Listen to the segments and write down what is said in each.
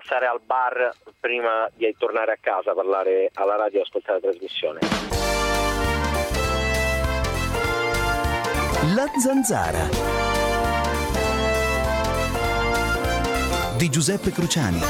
passare al bar prima di tornare a casa, parlare alla radio e ascoltare la trasmissione. La Zanzara di Giuseppe Cruciani.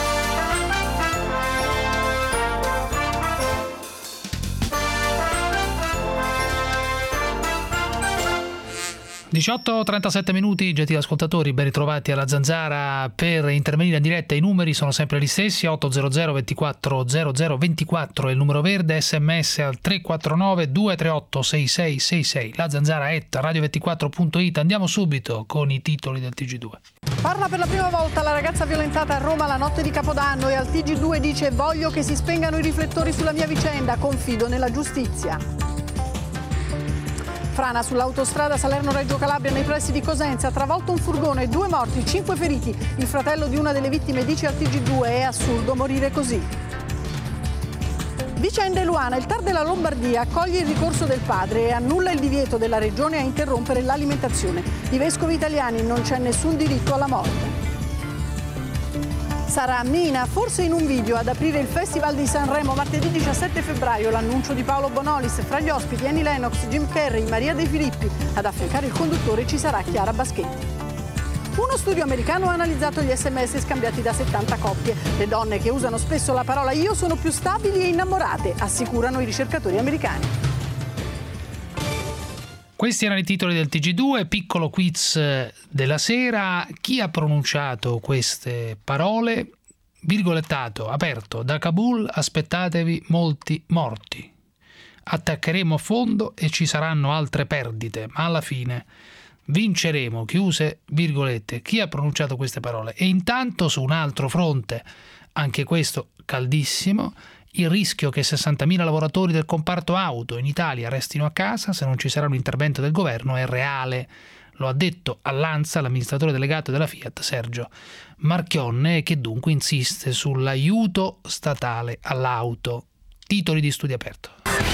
18:37 minuti, gentili ascoltatori, ben ritrovati alla Zanzara. Per intervenire in diretta i numeri sono sempre gli stessi: 800 24 00 24 è il numero verde, sms al 349 238 6666, la Zanzara @radio24.it. Andiamo subito con i titoli del TG2. Parla per la prima volta la ragazza violentata a Roma la notte di Capodanno e al TG2 dice: voglio che si spengano i riflettori sulla mia vicenda, confido nella giustizia. Frana sull'autostrada Salerno-Reggio Calabria nei pressi di Cosenza, travolto un furgone, 2 morti, 5 feriti. Il fratello di una delle vittime dice al TG2: è assurdo morire così. Vicende Luana, il TAR della Lombardia accoglie il ricorso del padre e annulla il divieto della regione a interrompere l'alimentazione. I vescovi italiani: non c'è nessun diritto alla morte. Sarà Mina, forse in un video, ad aprire il Festival di Sanremo martedì 17 febbraio. L'annuncio di Paolo Bonolis, fra gli ospiti Annie Lennox, Jim Carrey, Maria De Filippi. Ad affiancare il conduttore ci sarà Chiara Baschetti. Uno studio americano ha analizzato gli SMS scambiati da 70 coppie. Le donne che usano spesso la parola io sono più stabili e innamorate, assicurano i ricercatori americani. Questi erano i titoli del TG2, piccolo quiz della sera. Chi ha pronunciato queste parole? Virgolettato, aperto, da Kabul aspettatevi molti morti. Attaccheremo a fondo e ci saranno altre perdite, ma alla fine vinceremo, chiuse virgolette. Chi ha pronunciato queste parole? E intanto su un altro fronte, anche questo caldissimo, il rischio che 60.000 lavoratori del comparto auto in Italia restino a casa se non ci sarà un intervento del governo è reale. Lo ha detto all'ANSA l'amministratore delegato della Fiat Sergio Marchionne, che dunque insiste sull'aiuto statale all'auto. Titoli di Studio Aperto.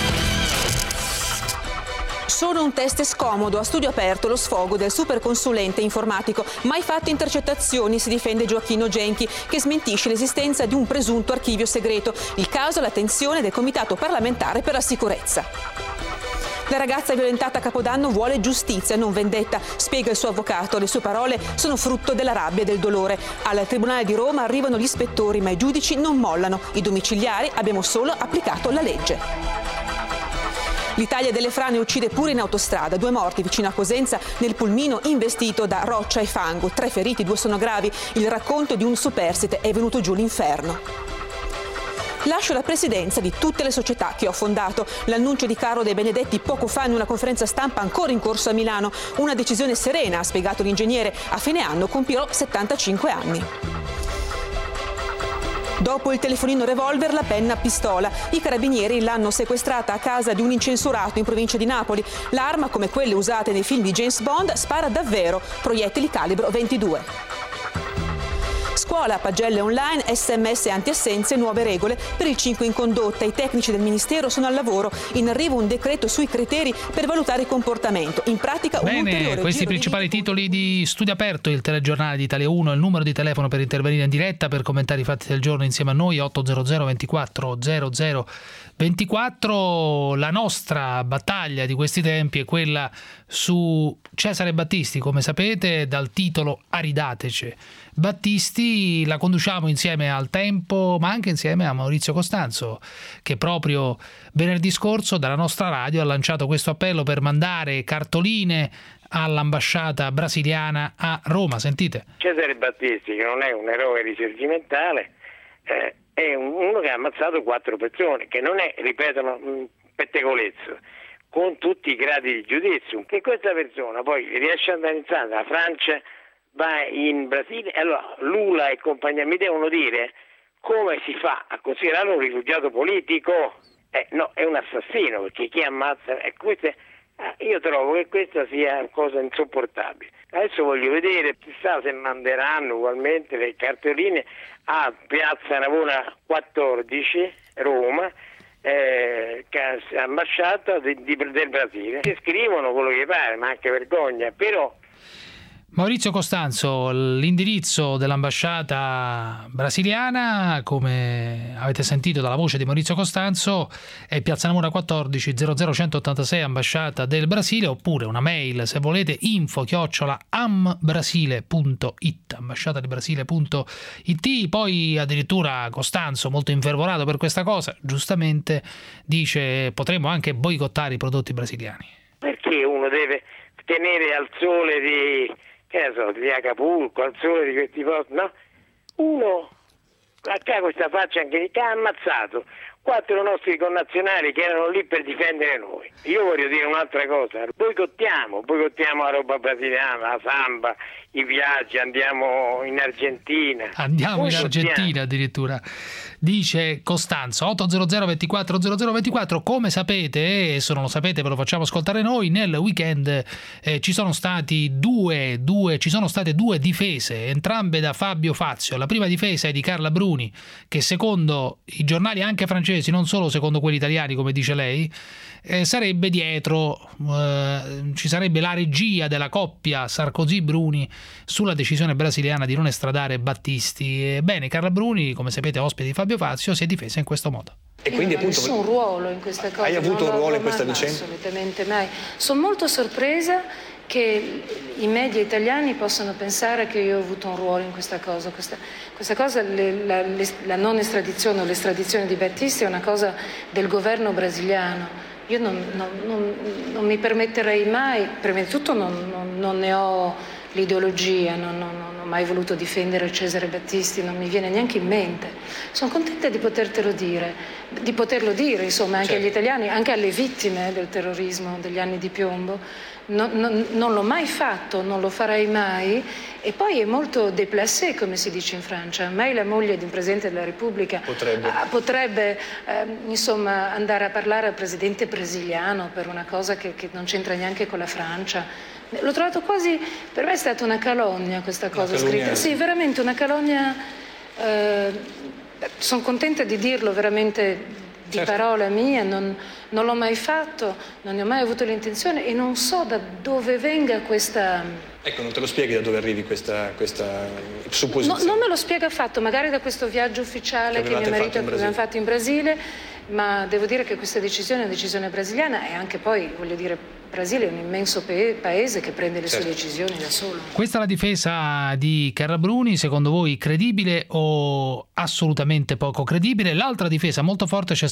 Solo un test scomodo, a studio aperto lo sfogo del superconsulente informatico mai fatto intercettazioni, si difende Gioacchino Genchi, che smentisce l'esistenza di un presunto archivio segreto. Il caso all'attenzione del Comitato parlamentare per la sicurezza. La ragazza violentata a Capodanno vuole giustizia, non vendetta, spiega il suo avvocato. Le sue parole sono frutto della rabbia e del dolore. Al Tribunale di Roma arrivano gli ispettori, ma i giudici non mollano. I domiciliari: abbiamo solo applicato la legge. L'Italia delle frane uccide pure in autostrada. 2 morti vicino a Cosenza nel pulmino investito da roccia e fango. 3 feriti, 2 sono gravi. Il racconto di un superstite: è venuto giù l'inferno. Lascio la presidenza di tutte le società che ho fondato. L'annuncio di Carlo De Benedetti poco fa in una conferenza stampa ancora in corso a Milano. Una decisione serena, ha spiegato l'ingegnere. A fine anno compirò 75 anni. Dopo il telefonino revolver, la penna pistola. I carabinieri l'hanno sequestrata a casa di un incensurato in provincia di Napoli. L'arma, come quelle usate nei film di James Bond, spara davvero, proiettili calibro 22. Scuola, pagelle online, sms anti-assenze, nuove regole per il 5 in condotta. I tecnici del Ministero sono al lavoro. In arrivo un decreto sui criteri per valutare il comportamento. In pratica un ulteriore questi principali titoli di Studio Aperto, il telegiornale di Italia 1, il numero di telefono per intervenire in diretta, per commentare i fatti del giorno insieme a noi, 800 24 00 24. La nostra battaglia di questi tempi è quella su Cesare Battisti, come sapete, dal titolo Aridateci. Battisti la conduciamo insieme al Tempo, ma anche insieme a Maurizio Costanzo, che proprio venerdì scorso dalla nostra radio ha lanciato questo appello per mandare cartoline all'ambasciata brasiliana a Roma. Sentite. Cesare Battisti, che non è un eroe risorgimentale, è uno che ha ammazzato 4 persone, che non è, ripetono, un pettegolezzo, con tutti i gradi di giudizio. Che questa persona poi riesce ad andare dalla Francia, va in Brasile, allora Lula e compagnia mi devono dire come si fa a considerarlo un rifugiato politico. No, è un assassino, perché chi ammazza io trovo che questa sia una cosa insopportabile. Adesso voglio vedere, chissà se manderanno ugualmente le cartoline a Piazza Navona 14, Roma, ambasciata del Brasile. Si scrivono quello che pare, ma anche vergogna, però Maurizio Costanzo, l'indirizzo dell'ambasciata brasiliana, come avete sentito dalla voce di Maurizio Costanzo, è Piazza Navona 14 00186 ambasciata del Brasile, oppure una mail se volete info@ambrasile.it, ambasciatadelbrasile.it. Poi addirittura Costanzo, molto infervorato per questa cosa, giustamente dice potremmo anche boicottare i prodotti brasiliani. Perché uno deve tenere al sole di Acapulco, al sole di questi posti, no? Uno ha questa faccia anche che ha ammazzato 4 nostri connazionali che erano lì per difendere noi. Io voglio dire un'altra cosa: boicottiamo la roba brasiliana, la samba, i viaggi, andiamo in Argentina. Andiamo in Argentina addirittura. Dice Costanzo, 800 24 0024. Come sapete, e se non lo sapete ve lo facciamo ascoltare noi, nel weekend ci sono state due difese, entrambe da Fabio Fazio. La prima difesa è di Carla Bruni, che secondo i giornali anche francesi, non solo secondo quelli italiani come dice lei, sarebbe dietro, ci sarebbe la regia della coppia Sarkozy-Bruni sulla decisione brasiliana di non estradare Battisti. Ebbene, Carla Bruni, come sapete ospite di Fabio Fazio, si è difesa in questo modo. E quindi non ho nessun ruolo in questa cosa. Hai avuto un ruolo in questa vicenda? Assolutamente mai. Sono molto sorpresa che i media italiani possano pensare che io ho avuto un ruolo in questa cosa. Questa cosa, la non estradizione o l'estradizione di Battisti è una cosa del governo brasiliano. Io non mi permetterei mai, prima di tutto non ne ho l'ideologia, non ho mai voluto difendere Cesare Battisti, non mi viene neanche in mente. Sono contenta di poterlo dire, insomma, anche agli italiani, anche alle vittime del terrorismo degli anni di piombo. Non l'ho mai fatto, non lo farei mai, e poi è molto déplacé, come si dice in Francia. Mai la moglie di un Presidente della Repubblica potrebbe insomma, andare a parlare al Presidente brasiliano per una cosa che non c'entra neanche con la Francia. L'ho trovato quasi, per me è stata una calogna questa cosa scritta. Sì, veramente una calogna, sono contenta di dirlo veramente di parola mia, non l'ho mai fatto, non ne ho mai avuto l'intenzione e non so da dove venga questa... Ecco, non te lo spieghi da dove arrivi questa supposizione? Non me lo spiega affatto, magari da questo viaggio ufficiale che mio marito aveva fatto in Brasile, ma devo dire che questa decisione è una decisione brasiliana e anche poi, voglio dire, Brasile è un immenso paese che prende le sue decisioni da solo. Questa è la difesa di Carla Bruni, secondo voi credibile o assolutamente poco credibile? L'altra difesa molto forte è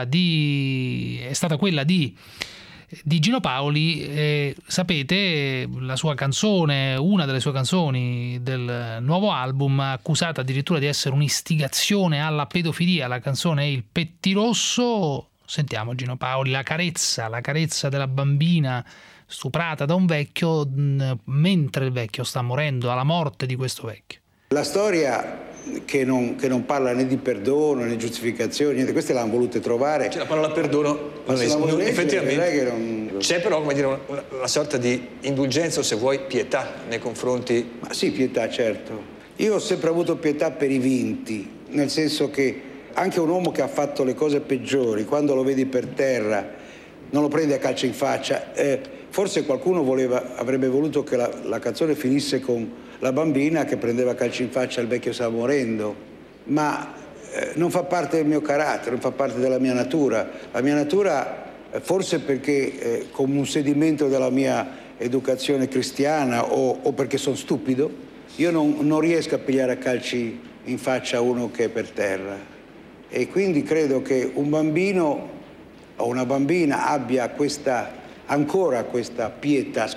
stata quella di Gino Paoli. Sapete, la sua canzone, una delle sue canzoni del nuovo album, accusata addirittura di essere un'istigazione alla pedofilia. La canzone è Il Pettirosso. Sentiamo Gino Paoli, la carezza della bambina stuprata da un vecchio mentre il vecchio sta morendo, alla morte di questo vecchio. La storia che non parla né di perdono né giustificazioni, niente, queste l'hanno volute trovare. La parola perdono effettivamente c'è, però come dire una sorta di indulgenza o se vuoi pietà nei confronti. Ma sì, pietà, certo. Io ho sempre avuto pietà per i vinti, nel senso che anche un uomo che ha fatto le cose peggiori, quando lo vedi per terra, non lo prendi a calcio in faccia. Forse qualcuno avrebbe voluto che la canzone finisse con la bambina che prendeva a calcio in faccia il vecchio stava morendo, ma non fa parte del mio carattere, non fa parte della mia natura. La mia natura, forse perché come un sedimento della mia educazione cristiana o perché sono stupido, io non riesco a pigliare a calci in faccia uno che è per terra. E quindi credo che un bambino o una bambina abbia ancora questa pietà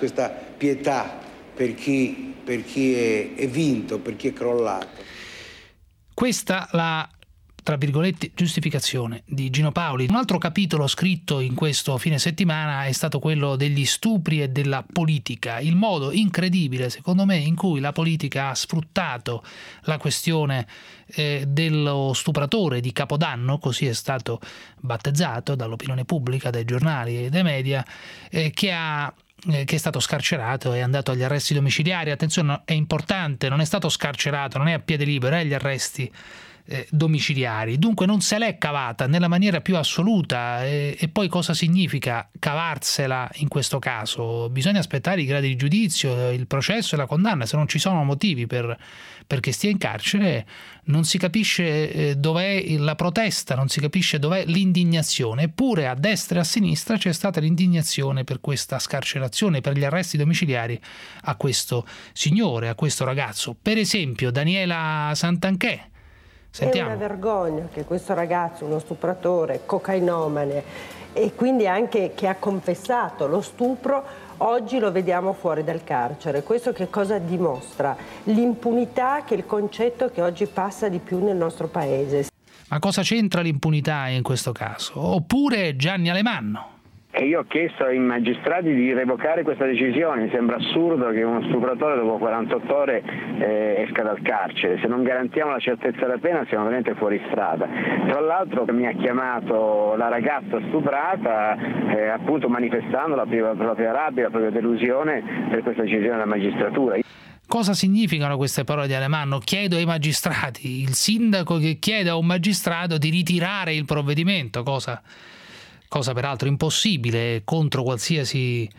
per chi è vinto, per chi è crollato. Questa la, tra virgolette, giustificazione di Gino Paoli. Un altro capitolo scritto in questo fine settimana è stato quello degli stupri e della politica, il modo incredibile, secondo me, in cui la politica ha sfruttato la questione dello stupratore di Capodanno, così è stato battezzato dall'opinione pubblica, dai giornali e dai media, che è stato scarcerato, è andato agli arresti domiciliari. Attenzione, è importante, non è stato scarcerato, non è a piede libero, è agli arresti domiciliari. Dunque non se l'è cavata nella maniera più assoluta. E poi cosa significa cavarsela in questo caso? Bisogna aspettare i gradi di giudizio, il processo e la condanna. Se non ci sono motivi perché stia in carcere, non si capisce dov'è la protesta, non si capisce dov'è l'indignazione. Eppure a destra e a sinistra c'è stata l'indignazione per questa scarcerazione, per gli arresti domiciliari a questo signore, a questo ragazzo. Per esempio Daniela Santanchè. Sentiamo. È una vergogna che questo ragazzo, uno stupratore, cocainomane e quindi anche che ha confessato lo stupro, oggi lo vediamo fuori dal carcere. Questo che cosa dimostra? L'impunità, che è il concetto che oggi passa di più nel nostro paese. Ma cosa c'entra l'impunità in questo caso? Oppure Gianni Alemanno. E io ho chiesto ai magistrati di revocare questa decisione. Mi sembra assurdo che uno stupratore dopo 48 ore esca dal carcere. Se non garantiamo la certezza della pena siamo veramente fuori strada. Tra l'altro mi ha chiamato la ragazza stuprata appunto manifestando la propria rabbia, la propria delusione per questa decisione della magistratura. Cosa significano queste parole di Alemanno? Chiedo ai magistrati, il sindaco che chiede a un magistrato di ritirare il provvedimento, cosa peraltro impossibile, contro qualsiasi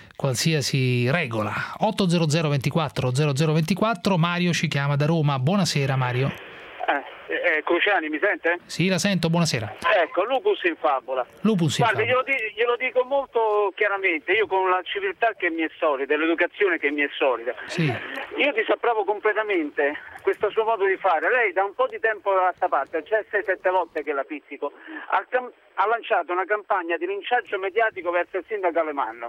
regola. 800 24 0024, Mario ci chiama da Roma. Buonasera Mario. Cruciani, mi sente? Sì, la sento, buonasera. Ecco, lupus in favola. Lupus in Guarda, favola. glielo dico molto chiaramente, io con la civiltà che mi è solida, l'educazione che mi è solida, sì. Io disapprovo completamente questo suo modo di fare. Lei da un po' di tempo a sta parte, già 6-7 volte che la pizzico, ha lanciato una campagna di linciaggio mediatico verso il sindaco Alemanno.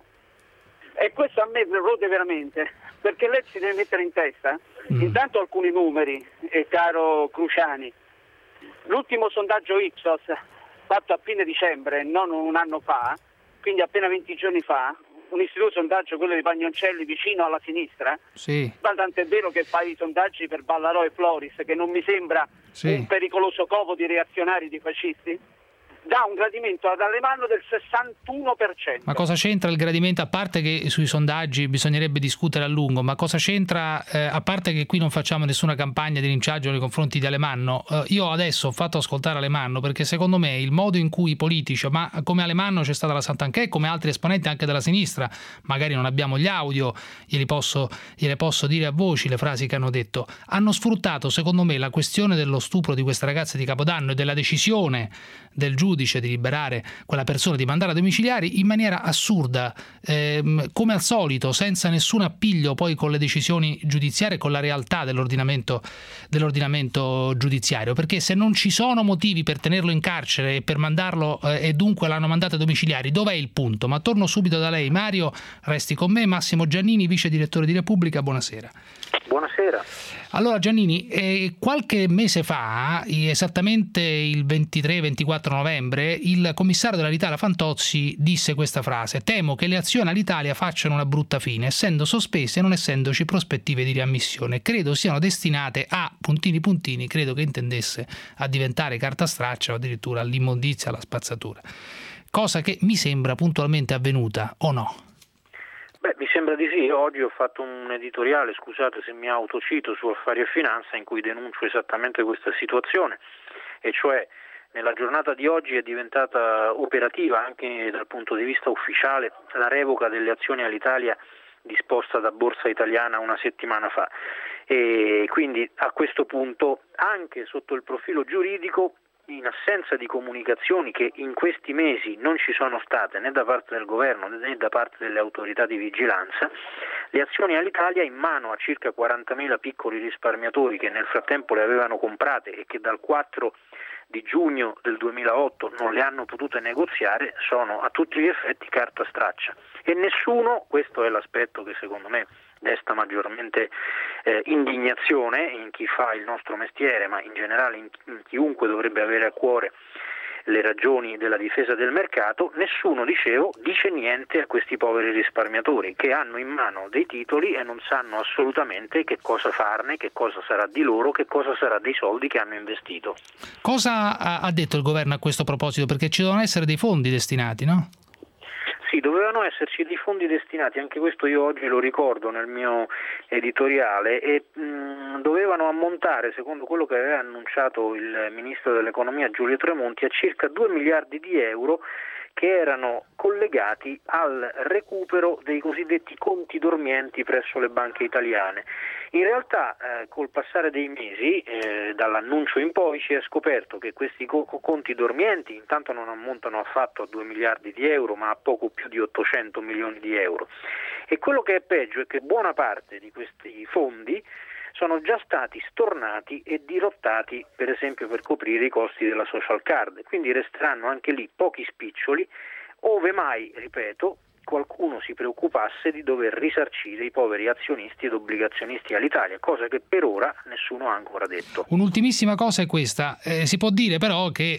E questo a me rode veramente, perché lei si deve mettere in testa intanto alcuni numeri, caro Cruciani. L'ultimo sondaggio Ipsos fatto a fine dicembre, non un anno fa, quindi appena 20 giorni fa, un istituto sondaggio, quello di Pagnoncelli, vicino alla sinistra, sì. Ma tant'è vero che fa i sondaggi per Ballarò e Floris, che non mi sembra un pericoloso covo di reazionari, di fascisti, dà un gradimento ad Alemanno del 61%. Ma cosa c'entra il gradimento, a parte che sui sondaggi bisognerebbe discutere a lungo, ma cosa c'entra, a parte che qui non facciamo nessuna campagna di linciaggio nei confronti di Alemanno, io adesso ho fatto ascoltare Alemanno perché secondo me il modo in cui i politici, ma come Alemanno c'è stata la Santanchè, come altri esponenti anche della sinistra, magari non abbiamo gli audio, gliele posso dire a voci le frasi che hanno detto, hanno sfruttato secondo me la questione dello stupro di questa ragazza di Capodanno e della decisione del giudice di liberare quella persona, di mandare a domiciliari in maniera assurda, come al solito, senza nessun appiglio poi con le decisioni giudiziarie e con la realtà dell'ordinamento giudiziario, perché se non ci sono motivi per tenerlo in carcere e per mandarlo e dunque l'hanno mandato a domiciliari, dov'è il punto? Ma torno subito da lei, Mario, resti con me. Massimo Giannini, vice direttore di Repubblica, buonasera. Buonasera. Allora Giannini, qualche mese fa, esattamente il 23-24 novembre, il commissario dell'Alitalia Fantozzi disse questa frase: temo che le azioni all'Italia facciano una brutta fine, essendo sospese e non essendoci prospettive di riammissione. Credo siano destinate a puntini, credo che intendesse a diventare carta straccia o addirittura all'immondizia, alla spazzatura. Cosa che mi sembra puntualmente avvenuta, o no? Beh, mi sembra di sì. Oggi ho fatto un editoriale, scusate se mi autocito, su Affari e Finanza, in cui denuncio esattamente questa situazione, e cioè nella giornata di oggi è diventata operativa anche dal punto di vista ufficiale la revoca delle azioni all'Italia disposta da Borsa Italiana una settimana fa, e quindi a questo punto anche sotto il profilo giuridico, in assenza di comunicazioni che in questi mesi non ci sono state né da parte del governo né da parte delle autorità di vigilanza, le azioni all'Italia in mano a circa 40.000 piccoli risparmiatori che nel frattempo le avevano comprate e che dal 4 di giugno del 2008 non le hanno potute negoziare, sono a tutti gli effetti carta straccia. E nessuno, questo è l'aspetto che secondo me desta maggiormente indignazione in chi fa il nostro mestiere, ma in generale in chiunque dovrebbe avere a cuore le ragioni della difesa del mercato, nessuno, dicevo, dice niente a questi poveri risparmiatori che hanno in mano dei titoli e non sanno assolutamente che cosa farne, che cosa sarà di loro, che cosa sarà dei soldi che hanno investito. Cosa ha detto il governo a questo proposito? Perché ci devono essere dei fondi destinati, no? Sì, dovevano esserci dei fondi destinati, anche questo io oggi lo ricordo nel mio editoriale, e dovevano ammontare, secondo quello che aveva annunciato il ministro dell'economia Giulio Tremonti, a circa 2 miliardi di euro che erano collegati al recupero dei cosiddetti conti dormienti presso le banche italiane. In realtà col passare dei mesi, dall'annuncio in poi, si è scoperto che questi conti dormienti intanto non ammontano affatto a 2 miliardi di euro, ma a poco più di 800 milioni di euro. E quello che è peggio è che buona parte di questi fondi sono già stati stornati e dirottati, per esempio per coprire i costi della social card, quindi resteranno anche lì pochi spiccioli, ove mai, ripeto, qualcuno si preoccupasse di dover risarcire i poveri azionisti ed obbligazionisti all'Italia, cosa che per ora nessuno ha ancora detto. Un'ultimissima cosa è questa, si può dire però che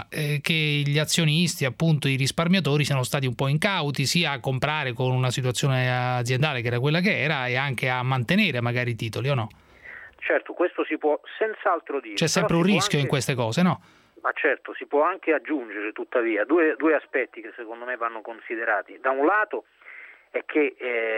che gli azionisti, appunto i risparmiatori, siano stati un po' incauti sia a comprare con una situazione aziendale che era quella che era e anche a mantenere magari i titoli, o no? Certo, questo si può senz'altro dire. C'è sempre un rischio in queste cose, no? Ma certo, si può anche aggiungere tuttavia due aspetti che secondo me vanno considerati. Da un lato è che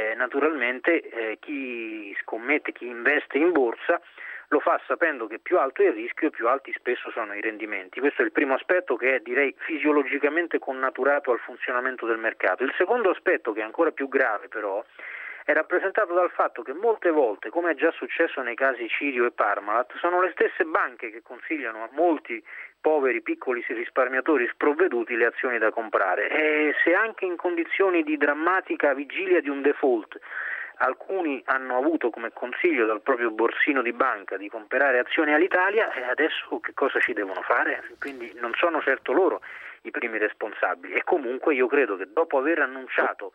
naturalmente chi scommette, chi investe in borsa lo fa sapendo che più alto è il rischio e più alti spesso sono i rendimenti. Questo è il primo aspetto che è, direi, fisiologicamente connaturato al funzionamento del mercato. Il secondo aspetto, che è ancora più grave però, è rappresentato dal fatto che molte volte, come è già successo nei casi Cirio e Parmalat, sono le stesse banche che consigliano a molti poveri piccoli risparmiatori sprovveduti le azioni da comprare. E se anche in condizioni di drammatica vigilia di un default alcuni hanno avuto come consiglio dal proprio borsino di banca di comprare azioni all'Italia, e adesso che cosa ci devono fare? Quindi non sono certo loro i primi responsabili. E comunque io credo che dopo aver annunciato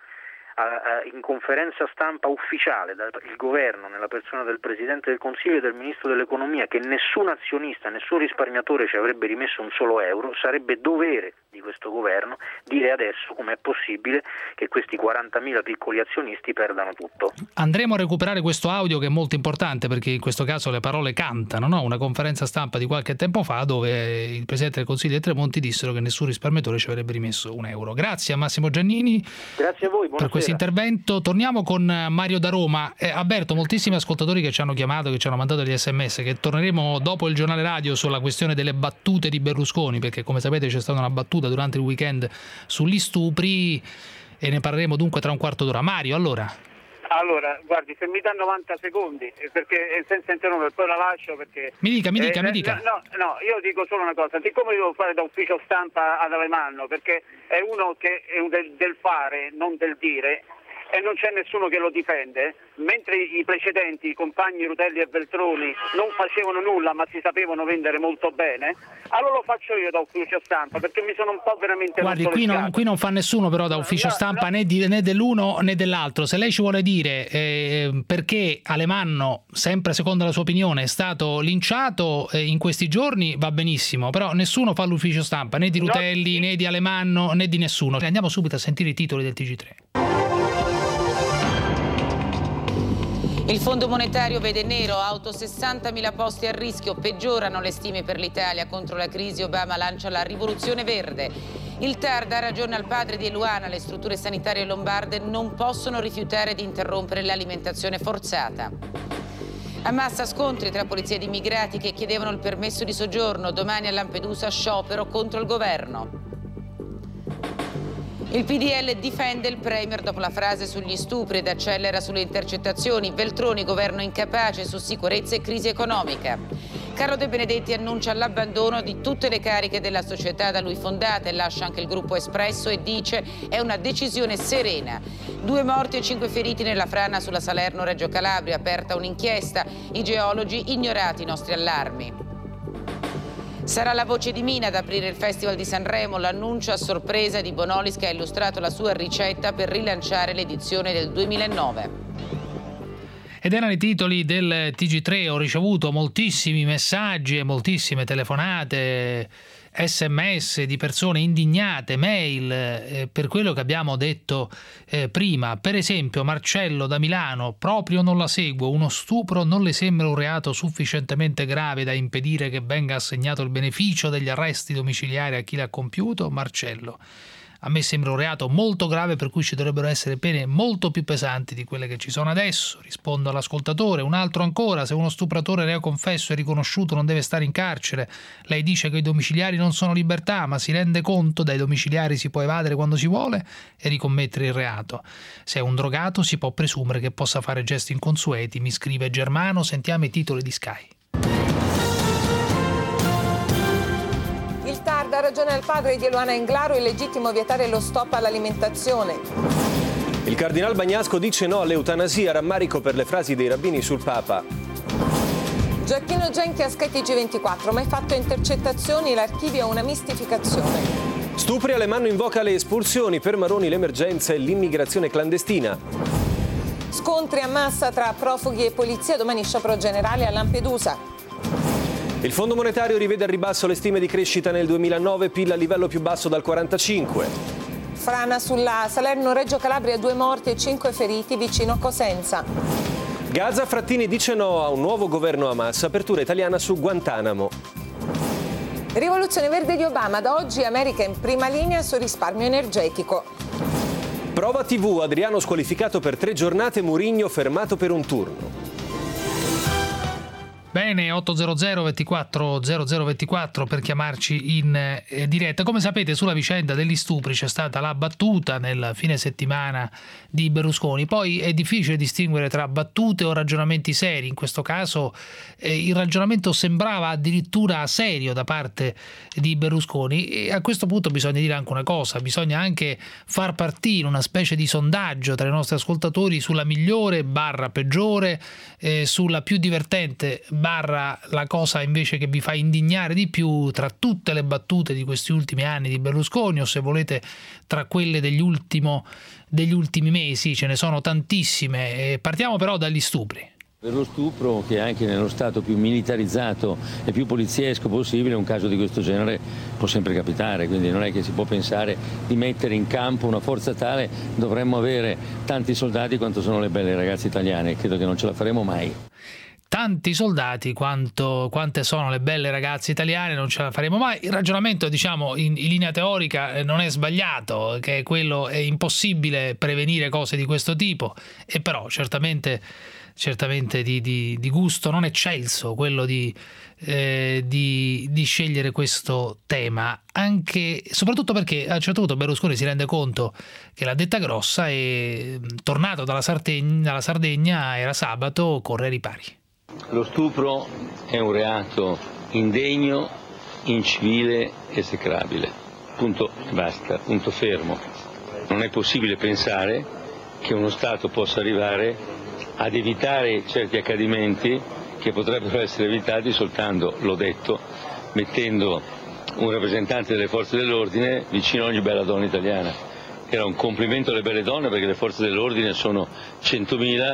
in conferenza stampa ufficiale dal governo, nella persona del Presidente del Consiglio e del Ministro dell'Economia, che nessun azionista, nessun risparmiatore ci avrebbe rimesso un solo euro, sarebbe dovere di questo governo dire adesso com'è possibile che questi 40.000 piccoli azionisti perdano tutto. Andremo a recuperare questo audio, che è molto importante, perché in questo caso le parole cantano, no? Una conferenza stampa di qualche tempo fa dove il Presidente del Consiglio e Tremonti dissero che nessun risparmiatore ci avrebbe rimesso un euro. Grazie a Massimo Giannini. Grazie a voi, buonasera. Per questo intervento. Torniamo con Mario da Roma. Avverto moltissimi ascoltatori che ci hanno chiamato, che ci hanno mandato gli sms, che torneremo dopo il giornale radio sulla questione delle battute di Berlusconi, perché come sapete c'è stata una battuta durante il weekend sugli stupri e ne parleremo dunque tra un quarto d'ora. Mario, allora, guardi, se mi dà 90 secondi, perché senza interrompere, poi la lascio perché... Mi dica. No, io dico solo una cosa, siccome io devo fare da ufficio stampa ad Alemanno, perché è uno che è del fare, non del dire, e non c'è nessuno che lo difende, mentre i precedenti, i compagni Rutelli e Veltroni, non facevano nulla ma si sapevano vendere molto bene, allora lo faccio io da ufficio stampa, perché mi sono un po' veramente... Guardi, qui non fa nessuno però da ufficio stampa né dell'uno né dell'altro. Se lei ci vuole dire perché Alemanno, sempre secondo la sua opinione, è stato linciato in questi giorni, va benissimo, però nessuno fa l'ufficio stampa, né di Rutelli, né di Alemanno, né di nessuno. Andiamo subito a sentire i titoli del TG3. Il Fondo Monetario vede nero, auto 60.000 posti a rischio, peggiorano le stime per l'Italia contro la crisi, Obama lancia la rivoluzione verde. Il TAR dà ragione al padre di Eluana, le strutture sanitarie lombarde non possono rifiutare di interrompere l'alimentazione forzata. A Massa scontri tra polizia ed immigrati che chiedevano il permesso di soggiorno, domani a Lampedusa sciopero contro il governo. Il PDL difende il Premier dopo la frase sugli stupri ed accelera sulle intercettazioni. Veltroni, governo incapace su sicurezza e crisi economica. Carlo De Benedetti annuncia l'abbandono di tutte le cariche della società da lui fondata e lascia anche il gruppo Espresso e dice è una decisione serena. 2 morti e 5 feriti nella frana sulla Salerno-Reggio Calabria, aperta un'inchiesta. I geologi ignorati i nostri allarmi. Sarà la voce di Mina ad aprire il Festival di Sanremo, l'annuncio a sorpresa di Bonolis che ha illustrato la sua ricetta per rilanciare l'edizione del 2009. Ed erano i titoli del TG3. Ho ricevuto moltissimi messaggi e moltissime telefonate, sms di persone indignate, mail per quello che abbiamo detto prima. Per esempio Marcello da Milano: proprio non la seguo, uno stupro non le sembra un reato sufficientemente grave da impedire che venga assegnato il beneficio degli arresti domiciliari a chi l'ha compiuto? Marcello. A me sembra un reato molto grave per cui ci dovrebbero essere pene molto più pesanti di quelle che ci sono adesso. Rispondo all'ascoltatore. Un altro ancora: se uno stupratore reo confesso e riconosciuto non deve stare in carcere. Lei dice che i domiciliari non sono libertà, ma si rende conto dai domiciliari si può evadere quando si vuole e ricommettere il reato. Se è un drogato si può presumere che possa fare gesti inconsueti, mi scrive Germano. Sentiamo i titoli di Sky. Il TAR dà ragione al padre di Eluana Englaro, è legittimo vietare lo stop all'alimentazione. Il cardinal Bagnasco dice no all'eutanasia, rammarico per le frasi dei rabbini sul Papa. Gioacchino Genchi a Sky TG24, mai fatto intercettazioni, l'archivio è una mistificazione. Stupri Alemanno invoca le espulsioni, per Maroni l'emergenza e l'immigrazione clandestina. Scontri a massa tra profughi e polizia, domani sciopero generale a Lampedusa. Il Fondo Monetario rivede al ribasso le stime di crescita nel 2009, PIL a livello più basso dal 45. Frana sulla Salerno-Reggio Calabria, 2 morti e 5 feriti vicino Cosenza. Gaza, Frattini dice no a un nuovo governo Hamas, apertura italiana su Guantanamo. Rivoluzione verde di Obama, da oggi America in prima linea sul risparmio energetico. Prova TV, Adriano squalificato per 3 giornate, Mourinho fermato per un turno. Bene, 800 24 0024 per chiamarci in diretta. Come sapete, sulla vicenda degli stupri c'è stata la battuta nel fine settimana di Berlusconi. Poi è difficile distinguere tra battute o ragionamenti seri. In questo caso il ragionamento sembrava addirittura serio da parte di Berlusconi, e a questo punto bisogna dire anche una cosa: bisogna anche far partire una specie di sondaggio tra i nostri ascoltatori sulla migliore barra peggiore, sulla più divertente barra la cosa invece che vi fa indignare di più tra tutte le battute di questi ultimi anni di Berlusconi, o se volete tra quelle degli ultimi mesi. Ce ne sono tantissime. Partiamo però dagli stupri. Per lo stupro, che anche nello stato più militarizzato e più poliziesco possibile, un caso di questo genere può sempre capitare, quindi non è che si può pensare di mettere in campo una forza tale. Dovremmo avere tanti soldati quanto sono le belle ragazze italiane, credo che non ce la faremo mai. Tanti soldati quante sono le belle ragazze italiane, non ce la faremo mai. Il ragionamento, diciamo, in linea teorica non è sbagliato, che quello è impossibile prevenire cose di questo tipo, e però certamente di gusto non eccelso quello di scegliere questo tema, anche soprattutto perché a un certo punto Berlusconi si rende conto che la detta grossa, è tornato dalla Sardegna, era sabato, corre ai ripari. Lo stupro è un reato indegno, incivile, esecrabile. Punto, basta, punto fermo. Non è possibile pensare che uno Stato possa arrivare ad evitare certi accadimenti che potrebbero essere evitati soltanto, l'ho detto, mettendo un rappresentante delle forze dell'ordine vicino a ogni bella donna italiana. Era un complimento alle belle donne, perché le forze dell'ordine sono 100.000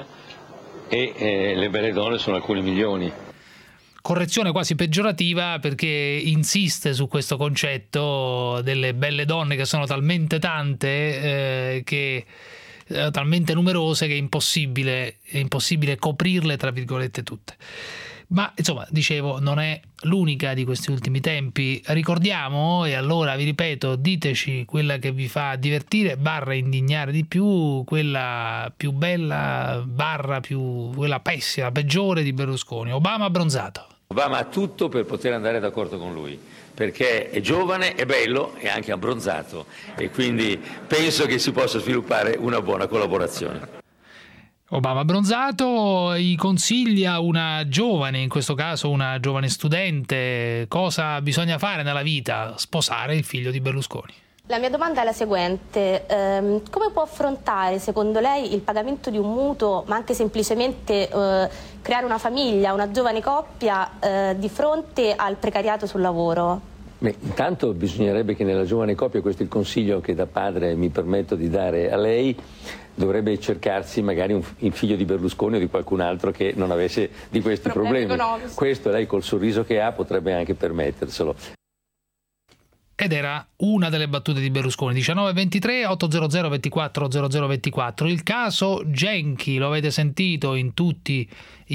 e le belle donne sono alcuni milioni. Correzione quasi peggiorativa, perché insiste su questo concetto delle belle donne, che sono talmente tante, talmente numerose, che è impossibile coprirle, tra virgolette, tutte. Ma insomma, dicevo, non è l'unica di questi ultimi tempi. Ricordiamo, e allora vi ripeto, diteci quella che vi fa divertire barra indignare di più, quella più bella barra quella pessima, peggiore di Berlusconi. Obama abbronzato. Obama ha tutto per poter andare d'accordo con lui, perché è giovane, è bello e anche abbronzato, e quindi penso che si possa sviluppare una buona collaborazione. Obama abbronzato, i consiglia una giovane, in questo caso una giovane studente, cosa bisogna fare nella vita: sposare il figlio di Berlusconi. La mia domanda è la seguente: come può affrontare secondo lei il pagamento di un mutuo, ma anche semplicemente creare una famiglia, una giovane coppia di fronte al precariato sul lavoro? Beh, intanto bisognerebbe che nella giovane coppia, questo è il consiglio che da padre mi permetto di dare a lei, dovrebbe cercarsi magari un figlio di Berlusconi o di qualcun altro che non avesse di questi problemi. Questo lei col sorriso che ha potrebbe anche permetterselo. Ed era una delle battute di Berlusconi. 1923 800 24 0024. Il caso Genchi, lo avete sentito in tutti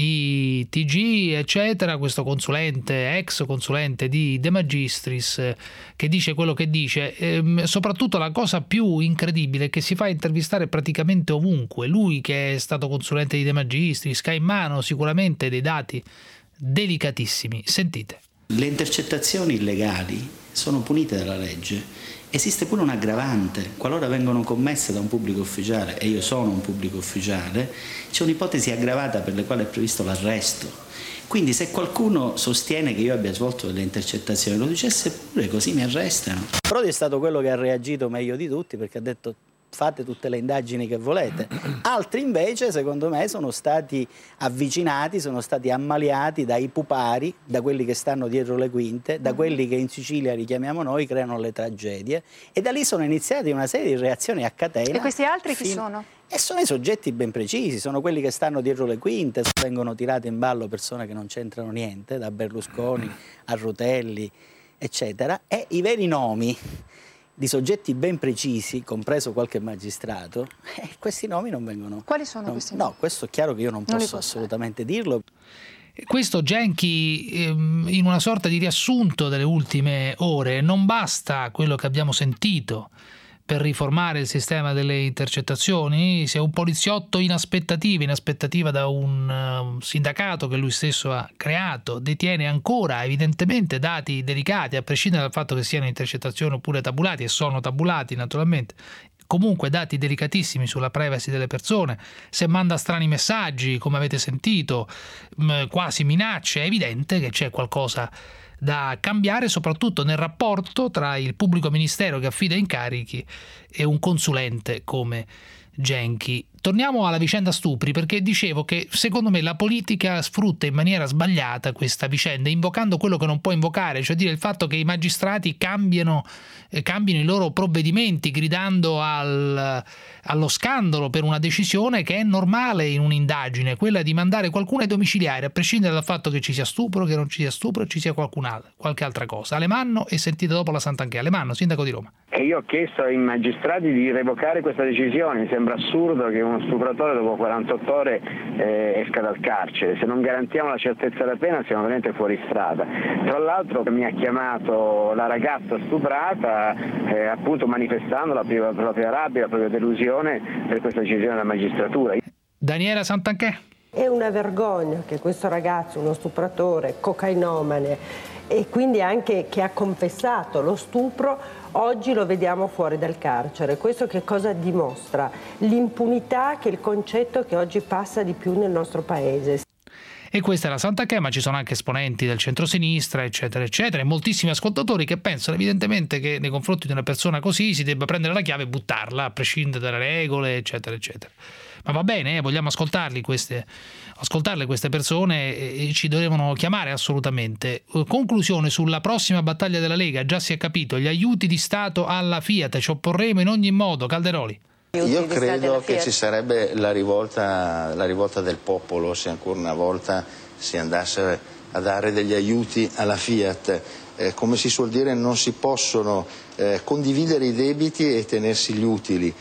i TG eccetera, questo consulente, ex consulente di De Magistris, che dice quello che dice. Soprattutto la cosa più incredibile è che si fa intervistare praticamente ovunque. Lui che è stato consulente di De Magistris, che ha in mano sicuramente dei dati delicatissimi. Sentite. Le intercettazioni illegali sono punite dalla legge. Esiste pure un aggravante: qualora vengono commesse da un pubblico ufficiale, e io sono un pubblico ufficiale, c'è un'ipotesi aggravata per la quale è previsto l'arresto. Quindi se qualcuno sostiene che io abbia svolto delle intercettazioni, lo dicesse pure, così mi arrestano. Prodi è stato quello che ha reagito meglio di tutti, perché ha detto: fate tutte le indagini che volete. Altri invece, secondo me, sono stati avvicinati, sono stati ammaliati dai pupari, da quelli che stanno dietro le quinte, da quelli che in Sicilia richiamiamo noi, creano le tragedie, e da lì sono iniziate una serie di reazioni a catena. E questi altri chi sono? E sono i soggetti ben precisi, sono quelli che stanno dietro le quinte, vengono tirate in ballo persone che non c'entrano niente, da Berlusconi a Rutelli, eccetera, e i veri nomi di soggetti ben precisi, compreso qualche magistrato, questi nomi non vengono. Quali sono questi nomi? No, questo è chiaro che io non posso assolutamente dirlo. Questo Genchi, in una sorta di riassunto delle ultime ore, non basta quello che abbiamo sentito per riformare il sistema delle intercettazioni. Se un poliziotto in aspettativa da un sindacato che lui stesso ha creato, detiene ancora evidentemente dati delicati, a prescindere dal fatto che siano intercettazioni oppure tabulati, e sono tabulati naturalmente, comunque dati delicatissimi sulla privacy delle persone, se manda strani messaggi, come avete sentito, quasi minacce, è evidente che c'è qualcosa da cambiare, soprattutto nel rapporto tra il pubblico ministero che affida incarichi e un consulente come Genchi. Torniamo alla vicenda stupri, perché dicevo che secondo me la politica sfrutta in maniera sbagliata questa vicenda, invocando quello che non può invocare, cioè dire il fatto che i magistrati cambino i loro provvedimenti, gridando allo scandalo per una decisione che è normale in un'indagine, quella di mandare qualcuno ai domiciliari, a prescindere dal fatto che ci sia stupro, che non ci sia stupro, ci sia qualche altra cosa. Alemanno, e sentite dopo la Santanchè. Alemanno, sindaco di Roma. E io ho chiesto ai magistrati di revocare questa decisione. Mi sembra assurdo che uno stupratore dopo 48 ore esca dal carcere. Se non garantiamo la certezza della pena siamo veramente fuori strada. Tra l'altro mi ha chiamato la ragazza stuprata, appunto manifestando la propria rabbia, la propria delusione per questa decisione della magistratura. Daniela Santanchè. È una vergogna che questo ragazzo, uno stupratore, cocainomane, e quindi anche che ha confessato lo stupro, oggi lo vediamo fuori dal carcere. Questo che cosa dimostra? L'impunità, che è il concetto che oggi passa di più nel nostro paese. E questa è la Santanchè, ma ci sono anche esponenti del centrosinistra, eccetera, eccetera, e moltissimi ascoltatori che pensano evidentemente che nei confronti di una persona così si debba prendere la chiave e buttarla, a prescindere dalle regole, eccetera, eccetera. Ma va bene, vogliamo ascoltarle queste persone, e ci dovevano chiamare assolutamente. Conclusione sulla prossima battaglia della Lega, già si è capito, gli aiuti di Stato alla Fiat, ci opporremo in ogni modo. Calderoli. Io credo che ci sarebbe la rivolta del popolo se ancora una volta si andasse a dare degli aiuti alla Fiat. Come si suol dire, non si possono condividere i debiti e tenersi gli utili.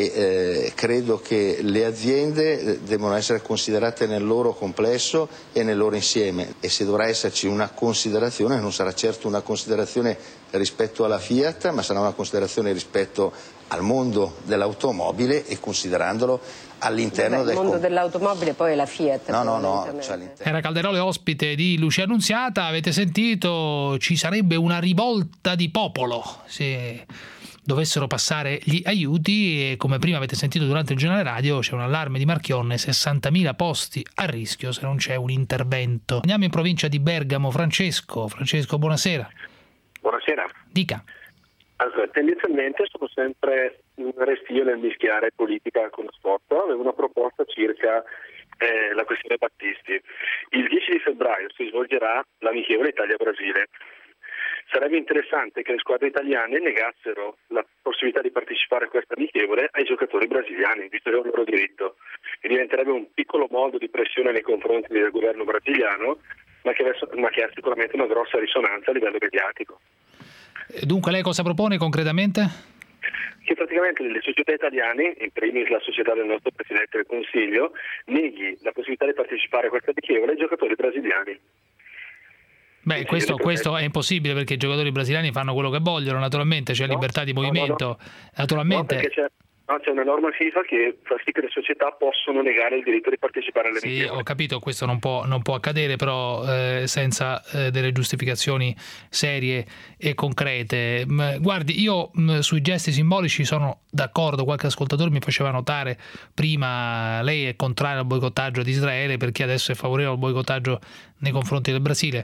E credo che le aziende devono essere considerate nel loro complesso e nel loro insieme, e se dovrà esserci una considerazione non sarà certo una considerazione rispetto alla Fiat, ma sarà una considerazione rispetto al mondo dell'automobile, e considerandolo all'interno del mondo dell'automobile, poi è la Fiat. No. Era Calderoli ospite di Lucia Annunziata. Avete sentito, ci sarebbe una rivolta di popolo se dovessero passare gli aiuti, e come prima avete sentito durante il giornale radio c'è un allarme di Marchionne, 60.000 posti a rischio se non c'è un intervento. Andiamo in provincia di Bergamo. Francesco, buonasera. Buonasera. Dica. Allora, tendenzialmente sono sempre restio nel mischiare politica con sport. Avevo una proposta circa la questione Battisti. Il 10 di febbraio si svolgerà l'amichevole Italia-Brasile. Sarebbe interessante che le squadre italiane negassero la possibilità di partecipare a questa amichevole ai giocatori brasiliani, visto che è un loro diritto. E diventerebbe un piccolo modo di pressione nei confronti del governo brasiliano, ma che ha sicuramente una grossa risonanza a livello mediatico. Dunque lei cosa propone concretamente? Che praticamente le società italiane, in primis la società del nostro Presidente del Consiglio, neghi la possibilità di partecipare a questa amichevole ai giocatori brasiliani. Beh, questo è impossibile, perché i giocatori brasiliani fanno quello che vogliono, naturalmente c'è libertà di movimento, naturalmente. No, perché c'è una norma FIFA che fa sì che le società possono negare il diritto di partecipare alle amichevoli. Sì, ho capito, questo non può accadere, però senza delle giustificazioni serie e concrete. Guardi, io sui gesti simbolici sono d'accordo. Qualche ascoltatore mi faceva notare prima, lei è contrario al boicottaggio di Israele perché adesso è favorevole al boicottaggio nei confronti del Brasile.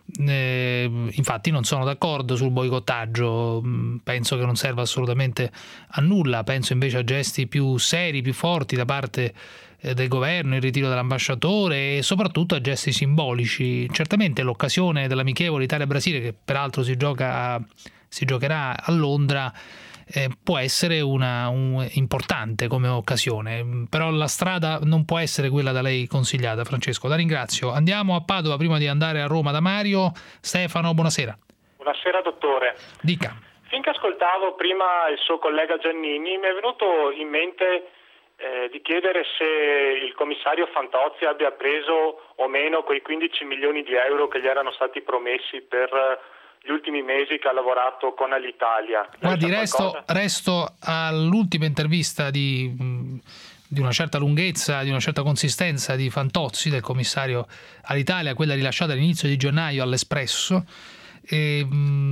Infatti non sono d'accordo sul boicottaggio, penso che non serva assolutamente a nulla, penso invece a gesti più seri, più forti da parte del governo, il ritiro dell'ambasciatore e soprattutto a gesti simbolici. Certamente l'occasione dell'amichevole Italia-Brasile, che peraltro si giocherà a Londra, può essere importante come occasione, però la strada non può essere quella da lei consigliata. Francesco, la ringrazio. Andiamo a Padova prima di andare a Roma da Mario. Stefano, buonasera. Buonasera dottore. Dica. Finché ascoltavo prima il suo collega Giannini mi è venuto in mente di chiedere se il commissario Fantozzi abbia preso o meno quei 15 milioni di euro che gli erano stati promessi per gli ultimi mesi che ha lavorato con Alitalia. Guardi, resto all'ultima intervista di una certa lunghezza, di una certa consistenza di Fantozzi, del commissario Alitalia, quella rilasciata all'inizio di gennaio all'Espresso. E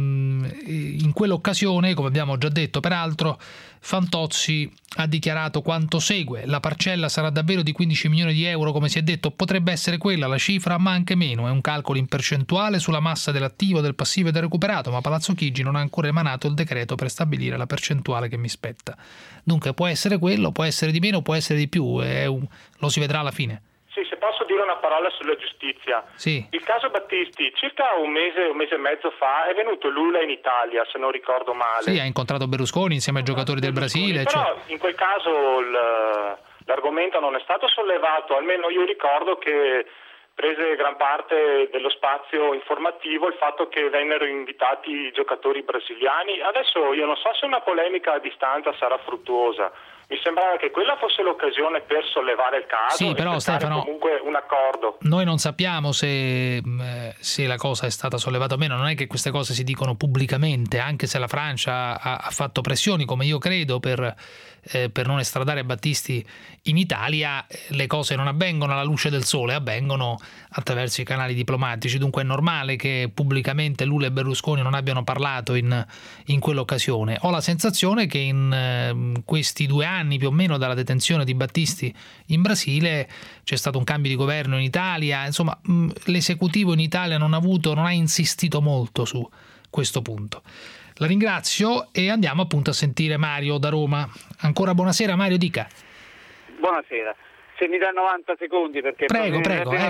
in quell'occasione, come abbiamo già detto peraltro, Fantozzi ha dichiarato quanto segue: la parcella sarà davvero di 15 milioni di euro, come si è detto, potrebbe essere quella la cifra, ma anche meno, è un calcolo in percentuale sulla massa dell'attivo, del passivo e del recuperato, ma Palazzo Chigi non ha ancora emanato il decreto per stabilire la percentuale che mi spetta. Dunque può essere quello, può essere di meno, può essere di più, lo si vedrà alla fine. Sì, se posso dire una parola sulla giustizia. Sì. Il caso Battisti, circa un mese e mezzo fa, è venuto Lula in Italia, se non ricordo male. Sì, ha incontrato Berlusconi insieme ai giocatori del Brasile. Però in quel caso l'argomento non è stato sollevato, almeno io ricordo che prese gran parte dello spazio informativo il fatto che vennero invitati i giocatori brasiliani. Adesso io non so se una polemica a distanza sarà fruttuosa. Mi sembrava che quella fosse l'occasione per sollevare il caso, sì, però Stefano, comunque un accordo. Noi non sappiamo se la cosa è stata sollevata o meno, non è che queste cose si dicono pubblicamente, anche se la Francia ha fatto pressioni, come io credo, per non estradare Battisti in Italia. Le cose non avvengono alla luce del sole, avvengono attraverso i canali diplomatici, dunque è normale che pubblicamente Lula e Berlusconi non abbiano parlato in quell'occasione. Ho la sensazione che in questi 2 anni più o meno dalla detenzione di Battisti in Brasile c'è stato un cambio di governo in Italia, insomma l'esecutivo in Italia non ha insistito molto su questo punto. La ringrazio e andiamo appunto a sentire Mario da Roma. Ancora buonasera Mario, dica. Buonasera. Se mi dà 90 secondi perché... Prego,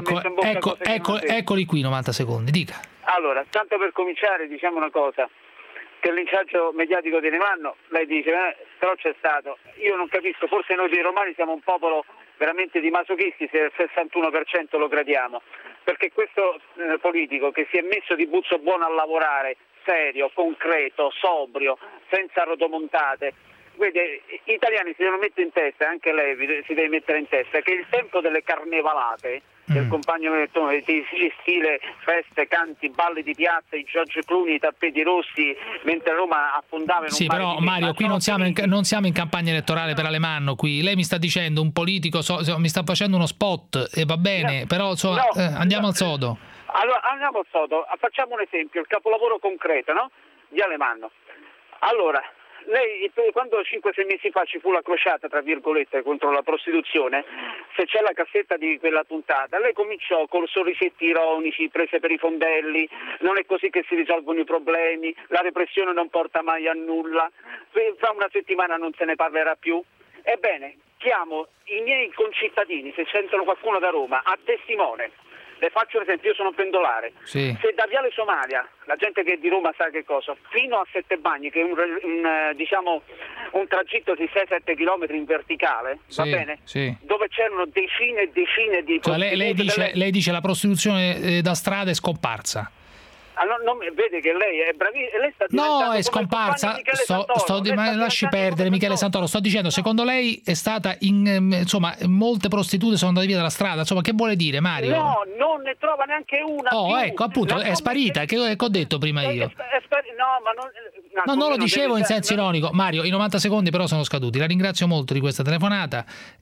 eccoli qui 90 secondi, dica. Allora, tanto per cominciare diciamo una cosa, che il linciaggio mediatico di Alemanno, lei dice, però c'è stato. Io non capisco, forse noi dei romani siamo un popolo veramente di masochisti se il 61% lo gradiamo, perché questo politico che si è messo di buzzo buono a lavorare, serio, concreto, sobrio, senza rotomontate, vede, gli italiani si devono mettere in testa, anche lei si deve mettere in testa, che il tempo delle carnevalate, del compagno di stile, feste, canti, balli di piazza, i George Clooney, i tappeti rossi, mentre Roma affondava in un mare. Sì, però Mario, qui non siamo in campagna elettorale per Alemanno, qui lei mi sta dicendo un politico, mi sta facendo uno spot e va bene, però insomma, andiamo al sodo. Allora, andiamo al sodo, facciamo un esempio, il capolavoro concreto, no? Di Alemanno. Allora, lei quando 5-6 mesi fa ci fu la crociata tra virgolette contro la prostituzione, se c'è la cassetta di quella puntata, lei cominciò con sorrisetti ironici, prese per i fondelli, non è così che si risolvono i problemi, la repressione non porta mai a nulla, fra una settimana non se ne parlerà più. Ebbene, chiamo i miei concittadini, se sentono qualcuno da Roma, a testimone. Le faccio un esempio, io sono pendolare. Sì. Se da Viale Somalia, la gente che è di Roma sa che cosa, fino a Settebagni, che è un tragitto di 6-7 km in verticale, sì, va bene? Sì. Dove c'erano decine e decine di lei dice la prostituzione da strada è scomparsa. Vede che lei è bravissima, lei sta No, è scomparsa. Ma lasci perdere Michele Santoro. Sto dicendo, secondo lei è stata insomma, molte prostitute sono andate via dalla strada. Insomma, che vuole dire, Mario? No, non ne trova neanche una. Ecco, appunto, è sparita. Che ho detto prima io? Non lo dicevo in senso ironico. Mario, i 90 secondi però sono scaduti. La ringrazio molto di questa telefonata.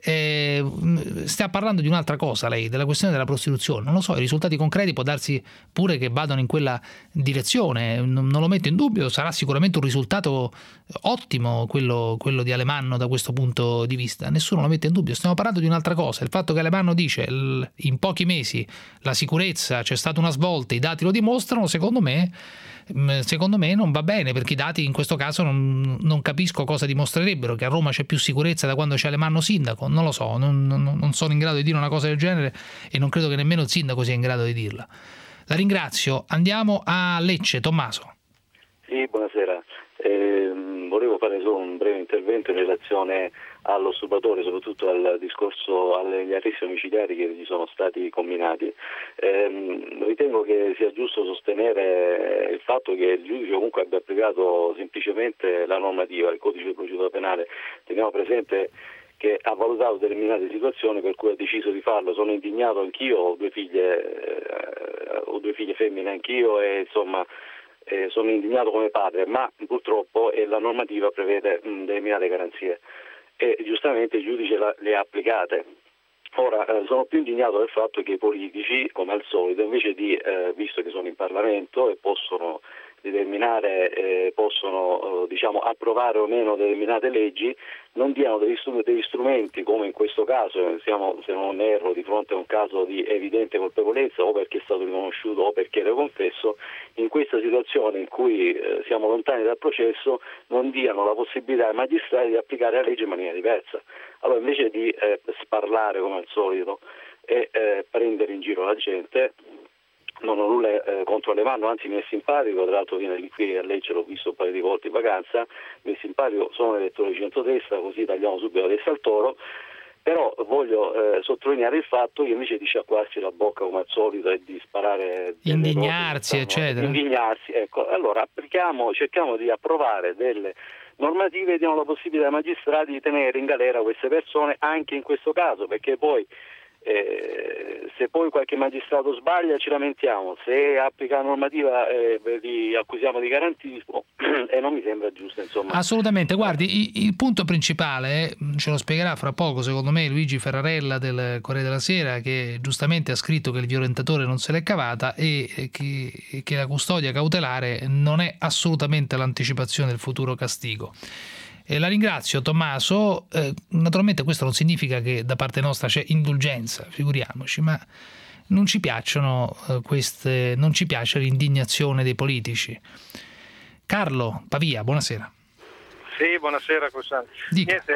Sta parlando di un'altra cosa lei, della questione della prostituzione. Non lo so, i risultati concreti può darsi pure che vadano in quella direzione, non lo metto in dubbio, sarà sicuramente un risultato ottimo quello di Alemanno da questo punto di vista, nessuno lo mette in dubbio. Stiamo parlando di un'altra cosa, il fatto che Alemanno dice in pochi mesi la sicurezza, c'è stata una svolta, i dati lo dimostrano, secondo me non va bene, perché i dati in questo caso non capisco cosa dimostrerebbero, che a Roma c'è più sicurezza da quando c'è Alemanno sindaco, non lo so, non sono in grado di dire una cosa del genere e non credo che nemmeno il sindaco sia in grado di dirla. La ringrazio. Andiamo a Lecce. Tommaso. Sì, buonasera. Volevo fare solo un breve intervento in relazione allo stupratore, soprattutto al discorso agli arresti domiciliari che gli sono stati comminati. Ritengo che sia giusto sostenere il fatto che il giudice comunque abbia applicato semplicemente la normativa, il codice di procedura penale. Teniamo presente che ha valutato determinate situazioni per cui ha deciso di farlo. Sono indignato anch'io, ho due figlie femmine anch'io e insomma sono indignato come padre, ma purtroppo la normativa prevede determinate garanzie e giustamente il giudice le ha applicate. Ora sono più indignato del fatto che i politici, come al solito, invece di, visto che sono in Parlamento e possono determinare, diciamo approvare o meno determinate leggi, non diano degli strumenti, come in questo caso siamo, se non erro, di fronte a un caso di evidente colpevolezza, o perché è stato riconosciuto o perché era confesso. In questa situazione in cui siamo lontani dal processo, non diano la possibilità ai magistrati di applicare la legge in maniera diversa. Allora, invece di sparlare come al solito e prendere in giro la gente, non ho nulla contro Alemanno, anzi mi è simpatico, tra l'altro viene qui a Lecce, l'ho visto un paio di volte in vacanza, mi è simpatico, sono elettore di centrodestra, così tagliamo subito la testa al toro, però voglio sottolineare il fatto che invece di sciacquarsi la bocca come al solito e di sparare indignarsi, eccetera. Ecco, allora cerchiamo di approvare delle normative e diamo la possibilità ai magistrati di tenere in galera queste persone anche in questo caso, perché poi se poi qualche magistrato sbaglia ci lamentiamo, se applica la normativa li accusiamo di garantismo e non mi sembra giusto, insomma. Assolutamente, guardi, il punto principale ce lo spiegherà fra poco secondo me Luigi Ferrarella del Corriere della Sera, che giustamente ha scritto che il violentatore non se l'è cavata e che la custodia cautelare non è assolutamente l'anticipazione del futuro castigo. La ringrazio Tommaso, naturalmente questo non significa che da parte nostra c'è indulgenza, figuriamoci, ma non ci piacciono non ci piace l'indignazione dei politici. Carlo Pavia, buonasera. Sì, buonasera Costante. Niente,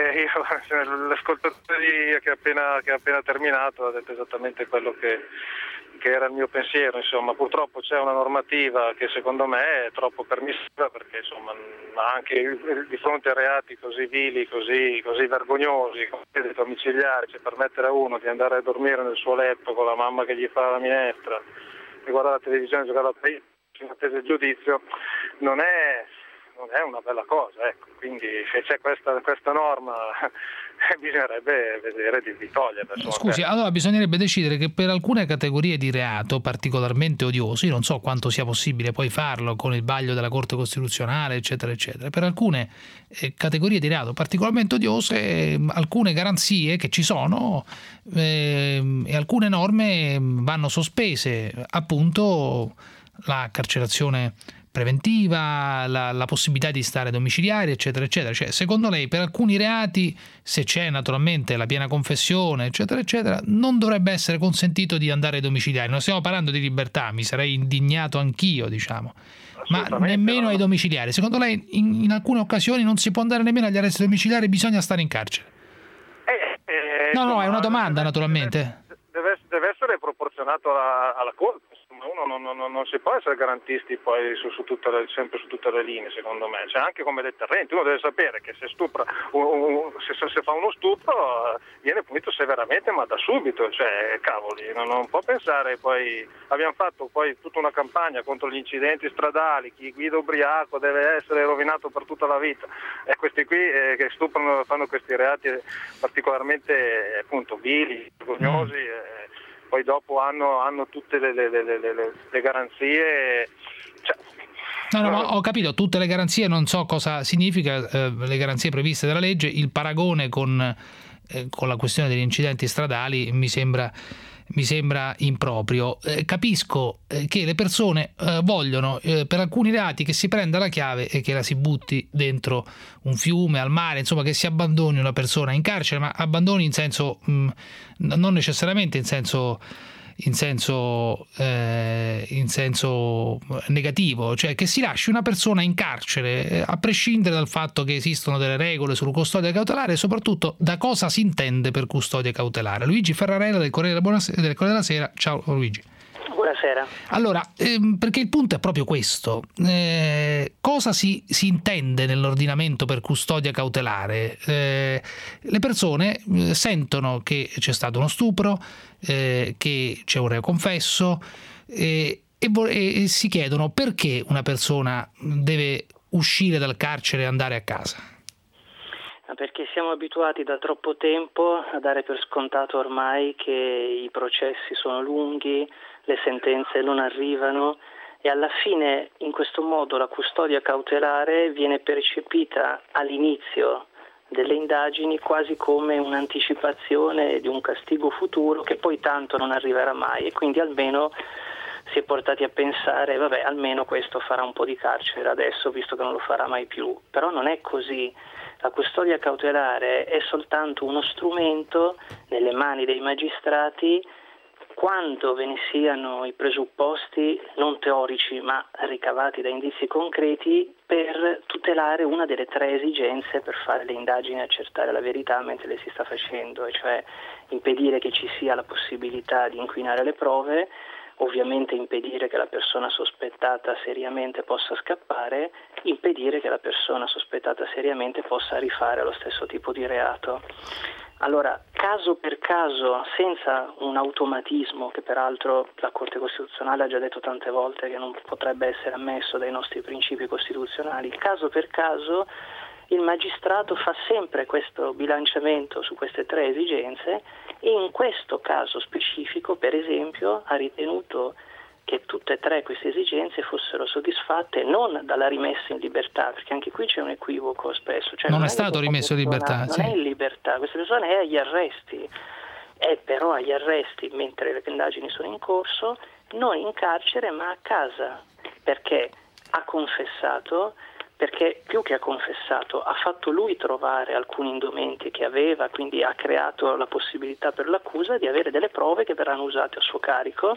l'ascoltatore che ha appena terminato ha detto esattamente quello che era il mio pensiero, insomma. Purtroppo c'è una normativa che secondo me è troppo permissiva, perché insomma anche di fronte a reati così vili, così vergognosi come i domiciliari, cioè permettere a uno di andare a dormire nel suo letto con la mamma che gli fa la minestra e guardare la televisione, giocare a play in attesa del giudizio, non è una bella cosa, ecco. Quindi se c'è questa norma bisognerebbe vedere di toglierla. Scusi, allora bisognerebbe decidere che per alcune categorie di reato particolarmente odiosi, non so quanto sia possibile poi farlo con il vaglio della Corte Costituzionale, eccetera, eccetera, per alcune categorie di reato particolarmente odiose, alcune garanzie che ci sono e alcune norme vanno sospese, appunto la carcerazione preventiva, la possibilità di stare domiciliari, eccetera, eccetera. Cioè, secondo lei, per alcuni reati, se c'è naturalmente la piena confessione, eccetera, eccetera, non dovrebbe essere consentito di andare domiciliari? Non stiamo parlando di libertà, mi sarei indignato anch'io, diciamo, ma nemmeno ai domiciliari. Secondo lei, in alcune occasioni non si può andare nemmeno agli arresti domiciliari, bisogna stare in carcere? No, è una domanda, naturalmente. Deve essere proporzionato alla colpa. Uno non si può essere garantisti poi sempre su tutte le linee, secondo me. C'è anche come deterrenti, uno deve sapere che se stupra se fa uno stupro viene punito severamente, ma da subito, cioè cavoli, non può pensare. Poi abbiamo fatto poi tutta una campagna contro gli incidenti stradali, chi guida ubriaco deve essere rovinato per tutta la vita, e questi qui che stuprano, fanno questi reati particolarmente appunto vili, vergognosi, poi dopo hanno tutte le garanzie. No, ho capito, tutte le garanzie, non so cosa significa le garanzie previste dalla legge. Il paragone con la questione degli incidenti stradali mi sembra improprio. Capisco che le persone vogliono per alcuni reati che si prenda la chiave e che la si butti dentro un fiume, al mare, insomma che si abbandoni una persona in carcere, ma abbandoni in senso non necessariamente in senso negativo, cioè che si lasci una persona in carcere a prescindere dal fatto che esistono delle regole sulla custodia cautelare e soprattutto da cosa si intende per custodia cautelare. Luigi Ferrarella del Corriere della Sera. Ciao Luigi. Buonasera. Allora, perché il punto è proprio questo. Cosa si intende nell'ordinamento per custodia cautelare? Le persone sentono che c'è stato uno stupro, che c'è un reo confesso e si chiedono perché una persona deve uscire dal carcere e andare a casa. Perché siamo abituati da troppo tempo a dare per scontato ormai che i processi sono lunghi, le sentenze non arrivano e alla fine in questo modo la custodia cautelare viene percepita all'inizio delle indagini quasi come un'anticipazione di un castigo futuro che poi tanto non arriverà mai, e quindi almeno si è portati a pensare vabbè, almeno questo farà un po' di carcere adesso visto che non lo farà mai più. Però non è così. La custodia cautelare è soltanto uno strumento nelle mani dei magistrati quando ve ne siano i presupposti non teorici ma ricavati da indizi concreti per tutelare una delle tre esigenze per fare le indagini e accertare la verità mentre le si sta facendo, e cioè impedire che ci sia la possibilità di inquinare le prove, ovviamente impedire che la persona sospettata seriamente possa scappare, impedire che la persona sospettata seriamente possa rifare lo stesso tipo di reato. Allora, caso per caso, senza un automatismo che peraltro la Corte Costituzionale ha già detto tante volte che non potrebbe essere ammesso dai nostri principi costituzionali, caso per caso il magistrato fa sempre questo bilanciamento su queste tre esigenze e in questo caso specifico, per esempio, ha ritenuto che tutte e tre queste esigenze fossero soddisfatte non dalla rimessa in libertà, perché anche qui c'è un equivoco spesso. Cioè non è stato rimesso in libertà. Non è in libertà, questa persona è agli arresti, è però agli arresti mentre le indagini sono in corso, non in carcere ma a casa, perché ha confessato, perché più che ha confessato ha fatto lui trovare alcuni indumenti che aveva, quindi ha creato la possibilità per l'accusa di avere delle prove che verranno usate a suo carico,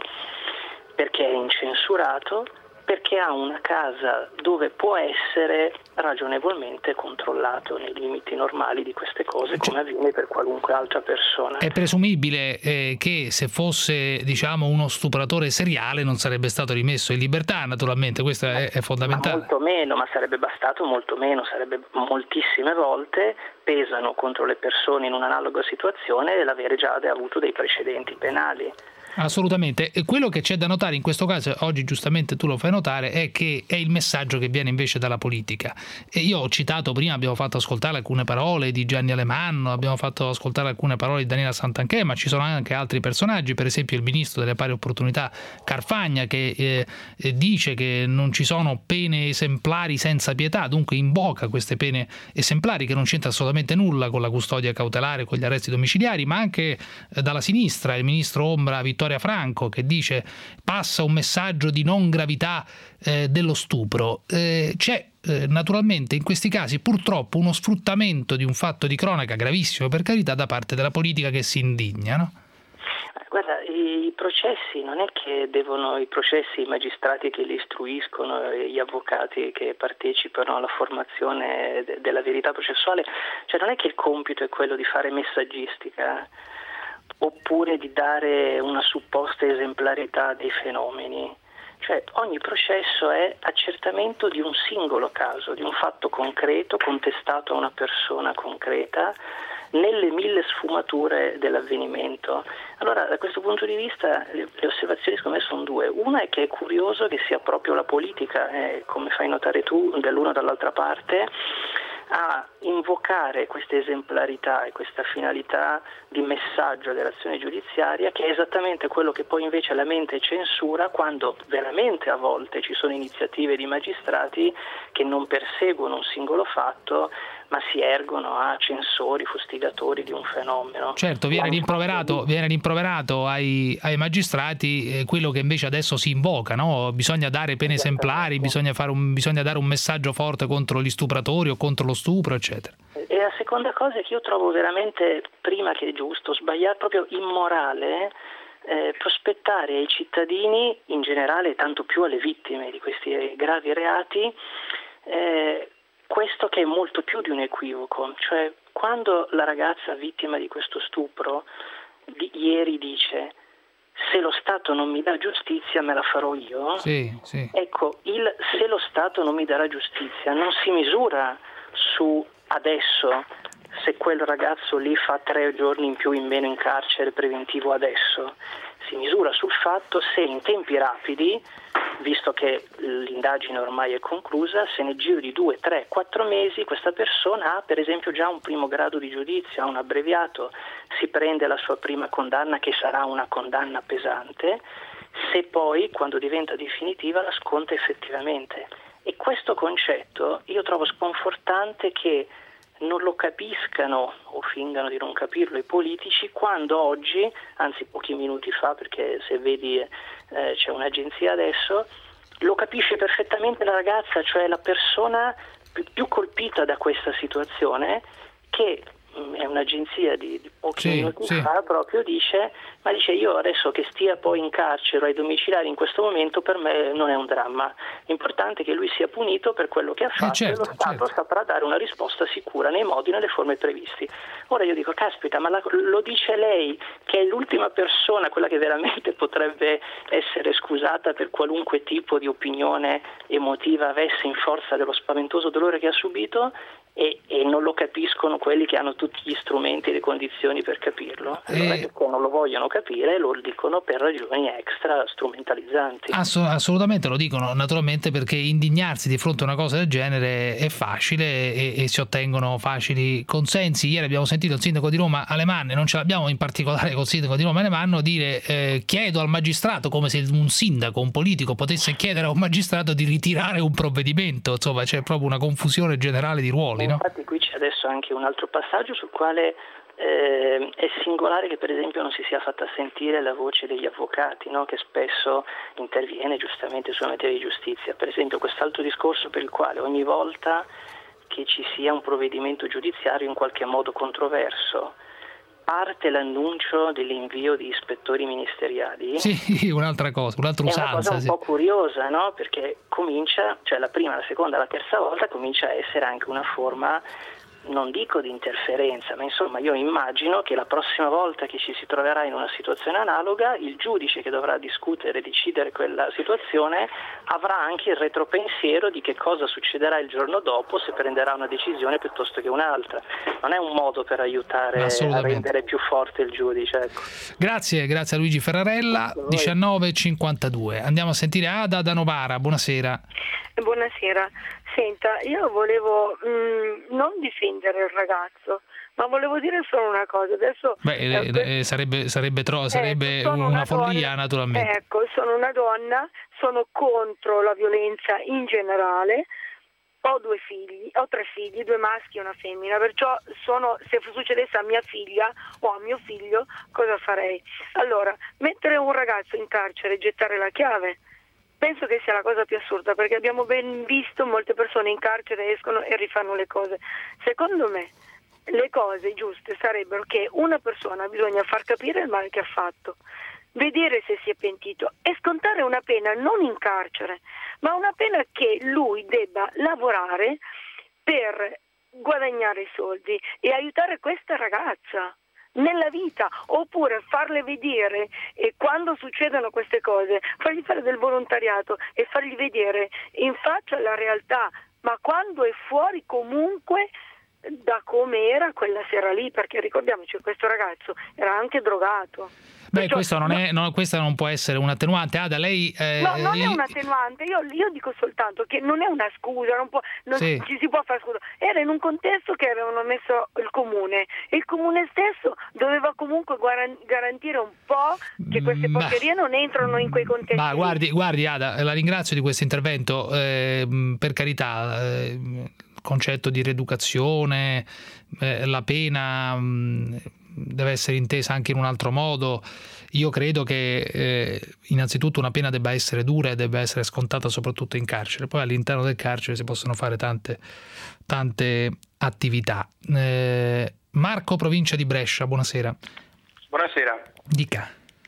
perché è incensurato, perché ha una casa dove può essere ragionevolmente controllato nei limiti normali di queste cose, come avviene per qualunque altra persona. È presumibile che se fosse, diciamo, uno stupratore seriale non sarebbe stato rimesso in libertà, naturalmente, questo è fondamentale. Molto meno, ma sarebbe bastato molto meno, sarebbe moltissime volte pesano contro le persone in un'analoga situazione l'avere già avuto dei precedenti penali. Assolutamente. E quello che c'è da notare in questo caso, oggi giustamente tu lo fai notare, è che è il messaggio che viene invece dalla politica. E io ho citato prima, abbiamo fatto ascoltare alcune parole di Gianni Alemanno, abbiamo fatto ascoltare alcune parole di Daniela Santanchè, ma ci sono anche altri personaggi, per esempio il ministro delle pari opportunità Carfagna, che dice che non ci sono pene esemplari senza pietà, dunque invoca queste pene esemplari che non c'entra assolutamente nulla con la custodia cautelare, con gli arresti domiciliari, ma anche dalla sinistra il ministro ombra Vittorio Franco, che dice passa un messaggio di non gravità dello stupro. C'è naturalmente in questi casi purtroppo uno sfruttamento di un fatto di cronaca gravissimo, per carità, da parte della politica che si indigna, no? Guarda, i processi non è che devono, i processi, i magistrati che li istruiscono, gli avvocati che partecipano alla formazione della verità processuale, cioè non è che il compito è quello di fare messaggistica oppure di dare una supposta esemplarità dei fenomeni. Cioè ogni processo è accertamento di un singolo caso, di un fatto concreto contestato a una persona concreta nelle 1000 sfumature dell'avvenimento. Allora da questo punto di vista le osservazioni secondo me sono due. Una è che è curioso che sia proprio la politica, come fai notare tu, dall'una o dall'altra parte, a invocare questa esemplarità e questa finalità di messaggio dell'azione giudiziaria, che è esattamente quello che poi invece la mente censura quando veramente a volte ci sono iniziative di magistrati che non perseguono un singolo fatto ma si ergono a censori, fustigatori di un fenomeno. Certo, viene rimproverato ai magistrati quello che invece adesso si invoca, no? Bisogna dare pene esemplari, bisogna dare un messaggio forte contro gli stupratori o contro lo stupro, eccetera. E la seconda cosa è che io trovo veramente, prima che giusto, sbagliato, proprio immorale, prospettare ai cittadini in generale, tanto più alle vittime di questi gravi reati, questo che è molto più di un equivoco. Cioè quando la ragazza vittima di questo stupro ieri dice se lo Stato non mi dà giustizia me la farò io, sì. Ecco, se lo Stato non mi darà giustizia non si misura su adesso, se quel ragazzo lì fa 3 giorni in più in meno in carcere preventivo adesso, si misura sul fatto se in tempi rapidi, visto che l'indagine ormai è conclusa, se nel giro di 2, 3, 4 mesi questa persona ha per esempio già un primo grado di giudizio, ha un abbreviato, si prende la sua prima condanna che sarà una condanna pesante, se poi quando diventa definitiva la sconta effettivamente. E questo concetto io trovo sconfortante che non lo capiscano o fingano di non capirlo i politici, quando oggi, anzi pochi minuti fa, perché se vedi c'è un'agenzia adesso, lo capisce perfettamente la ragazza, cioè la persona più colpita da questa situazione, che è un'agenzia di pochi minuti fa, proprio dice io adesso che stia poi in carcere ai domiciliari in questo momento per me non è un dramma, l'importante è che lui sia punito per quello che ha fatto e lo Stato saprà dare una risposta sicura nei modi e nelle forme previsti. Ora io dico caspita, ma lo dice lei che è l'ultima persona, quella che veramente potrebbe essere scusata per qualunque tipo di opinione emotiva avesse in forza dello spaventoso dolore che ha subito, e non lo capiscono quelli che hanno tutti gli strumenti e le condizioni per capirlo. Allora perché non lo vogliono capire, lo dicono per ragioni extra strumentalizzanti. Assolutamente lo dicono, naturalmente, perché indignarsi di fronte a una cosa del genere è facile e si ottengono facili consensi. Ieri abbiamo sentito il sindaco di Roma Alemanno, non ce l'abbiamo in particolare col sindaco di Roma Alemanno, dire chiedo al magistrato, come se un sindaco, un politico potesse chiedere a un magistrato di ritirare un provvedimento. Insomma, c'è proprio una confusione generale di ruoli. Infatti qui c'è adesso anche un altro passaggio sul quale è singolare che per esempio non si sia fatta sentire la voce degli avvocati, no? Che spesso interviene giustamente sulla materia di giustizia. Per esempio quest'altro discorso per il quale ogni volta che ci sia un provvedimento giudiziario in qualche modo controverso parte l'annuncio dell'invio di ispettori ministeriali. Sì, un'altra cosa, un'altra usanza. È una cosa un po' curiosa, no? Perché comincia, cioè la prima, la seconda, la terza volta comincia a essere anche una forma, non dico di interferenza, ma insomma io immagino che la prossima volta che ci si troverà in una situazione analoga, il giudice che dovrà discutere e decidere quella situazione avrà anche il retropensiero di che cosa succederà il giorno dopo, se prenderà una decisione piuttosto che un'altra. Non è un modo per aiutare a rendere più forte il giudice. Ecco. Grazie a Luigi Ferrarella. 19:52. Andiamo a sentire Ada da Novara. Buonasera. Buonasera. Senta, io volevo non difendere il ragazzo, ma volevo dire solo una cosa. Adesso sarebbe una follia, donna, naturalmente. Ecco, sono una donna, sono contro la violenza in generale. Ho 2 figli, ho 3 figli, 2 maschi e una femmina, perciò se succedesse a mia figlia o a mio figlio, cosa farei? Allora, mettere un ragazzo in carcere e gettare la chiave, penso che sia la cosa più assurda, perché abbiamo ben visto molte persone in carcere escono e rifanno le cose. Secondo me le cose giuste sarebbero che una persona bisogna far capire il male che ha fatto, vedere se si è pentito e scontare una pena non in carcere, ma una pena che lui debba lavorare per guadagnare i soldi e aiutare questa ragazza. nella vita, oppure farle vedere, e quando succedono queste cose, fargli fare del volontariato e fargli vedere in faccia la realtà, ma quando è fuori comunque da come era quella sera lì, perché ricordiamoci che questo ragazzo era anche drogato. Beh, questo questa non può essere un attenuante. Ada, lei... No, non è un attenuante, io dico soltanto che non è una scusa, ci si può fare scusa. Era in un contesto che avevano messo il comune, e il comune stesso doveva comunque garantire un po' che queste porcherie non entrano in quei contesti. Ma guardi Ada, la ringrazio di questo intervento, per carità, concetto di rieducazione, la pena deve essere intesa anche in un altro modo. Io credo che innanzitutto una pena debba essere dura e debba essere scontata soprattutto in carcere, poi all'interno del carcere si possono fare tante attività. Marco, provincia di Brescia, buonasera. Buonasera. Dica.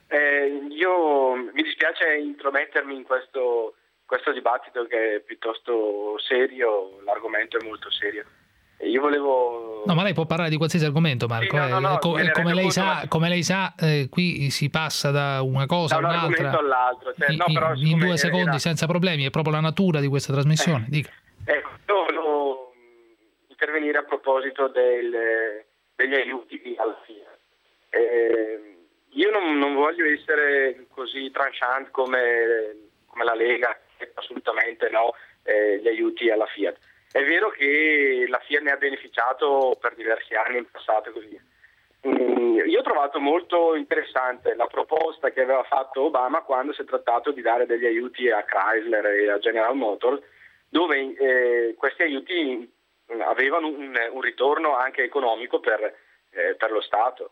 Io mi dispiace intromettermi in questo dibattito che è piuttosto serio, l'argomento è molto serio. Io volevo... No, ma lei può parlare di qualsiasi argomento, Marco. Sì, come lei sa, qui si passa da una cosa a un'altra all'altro. In 2 secondi senza problemi, è proprio la natura di questa trasmissione. Dica. Ecco, io volevo intervenire a proposito degli aiuti alla FIAT. Io non voglio essere così tranchant come la Lega, assolutamente no, gli aiuti alla FIAT. È vero che la FIAT ne ha beneficiato per diversi anni in passato e così via. Io ho trovato molto interessante la proposta che aveva fatto Obama quando si è trattato di dare degli aiuti a Chrysler e a General Motors, dove questi aiuti avevano un ritorno anche economico per lo Stato.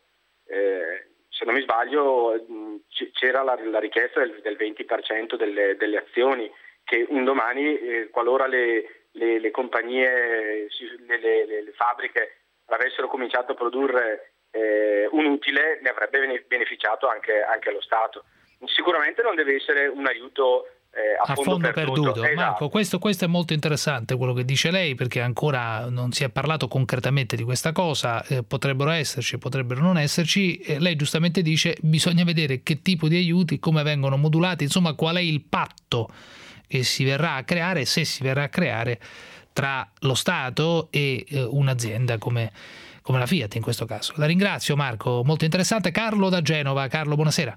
Se non mi sbaglio c'era la richiesta del 20% delle azioni, che un domani, qualora le compagnie, le fabbriche avessero cominciato a produrre un utile, ne avrebbe beneficiato anche lo Stato. Sicuramente non deve essere un aiuto a fondo perduto. Esatto. Marco, questo è molto interessante quello che dice lei, perché ancora non si è parlato concretamente di questa cosa, potrebbero esserci, potrebbero non esserci, lei giustamente dice bisogna vedere che tipo di aiuti, come vengono modulati, insomma qual è il patto che si verrà a creare, se si verrà a creare, tra lo Stato e un'azienda come la Fiat in questo caso. La ringrazio Marco, molto interessante. Carlo da Genova. Carlo, buonasera.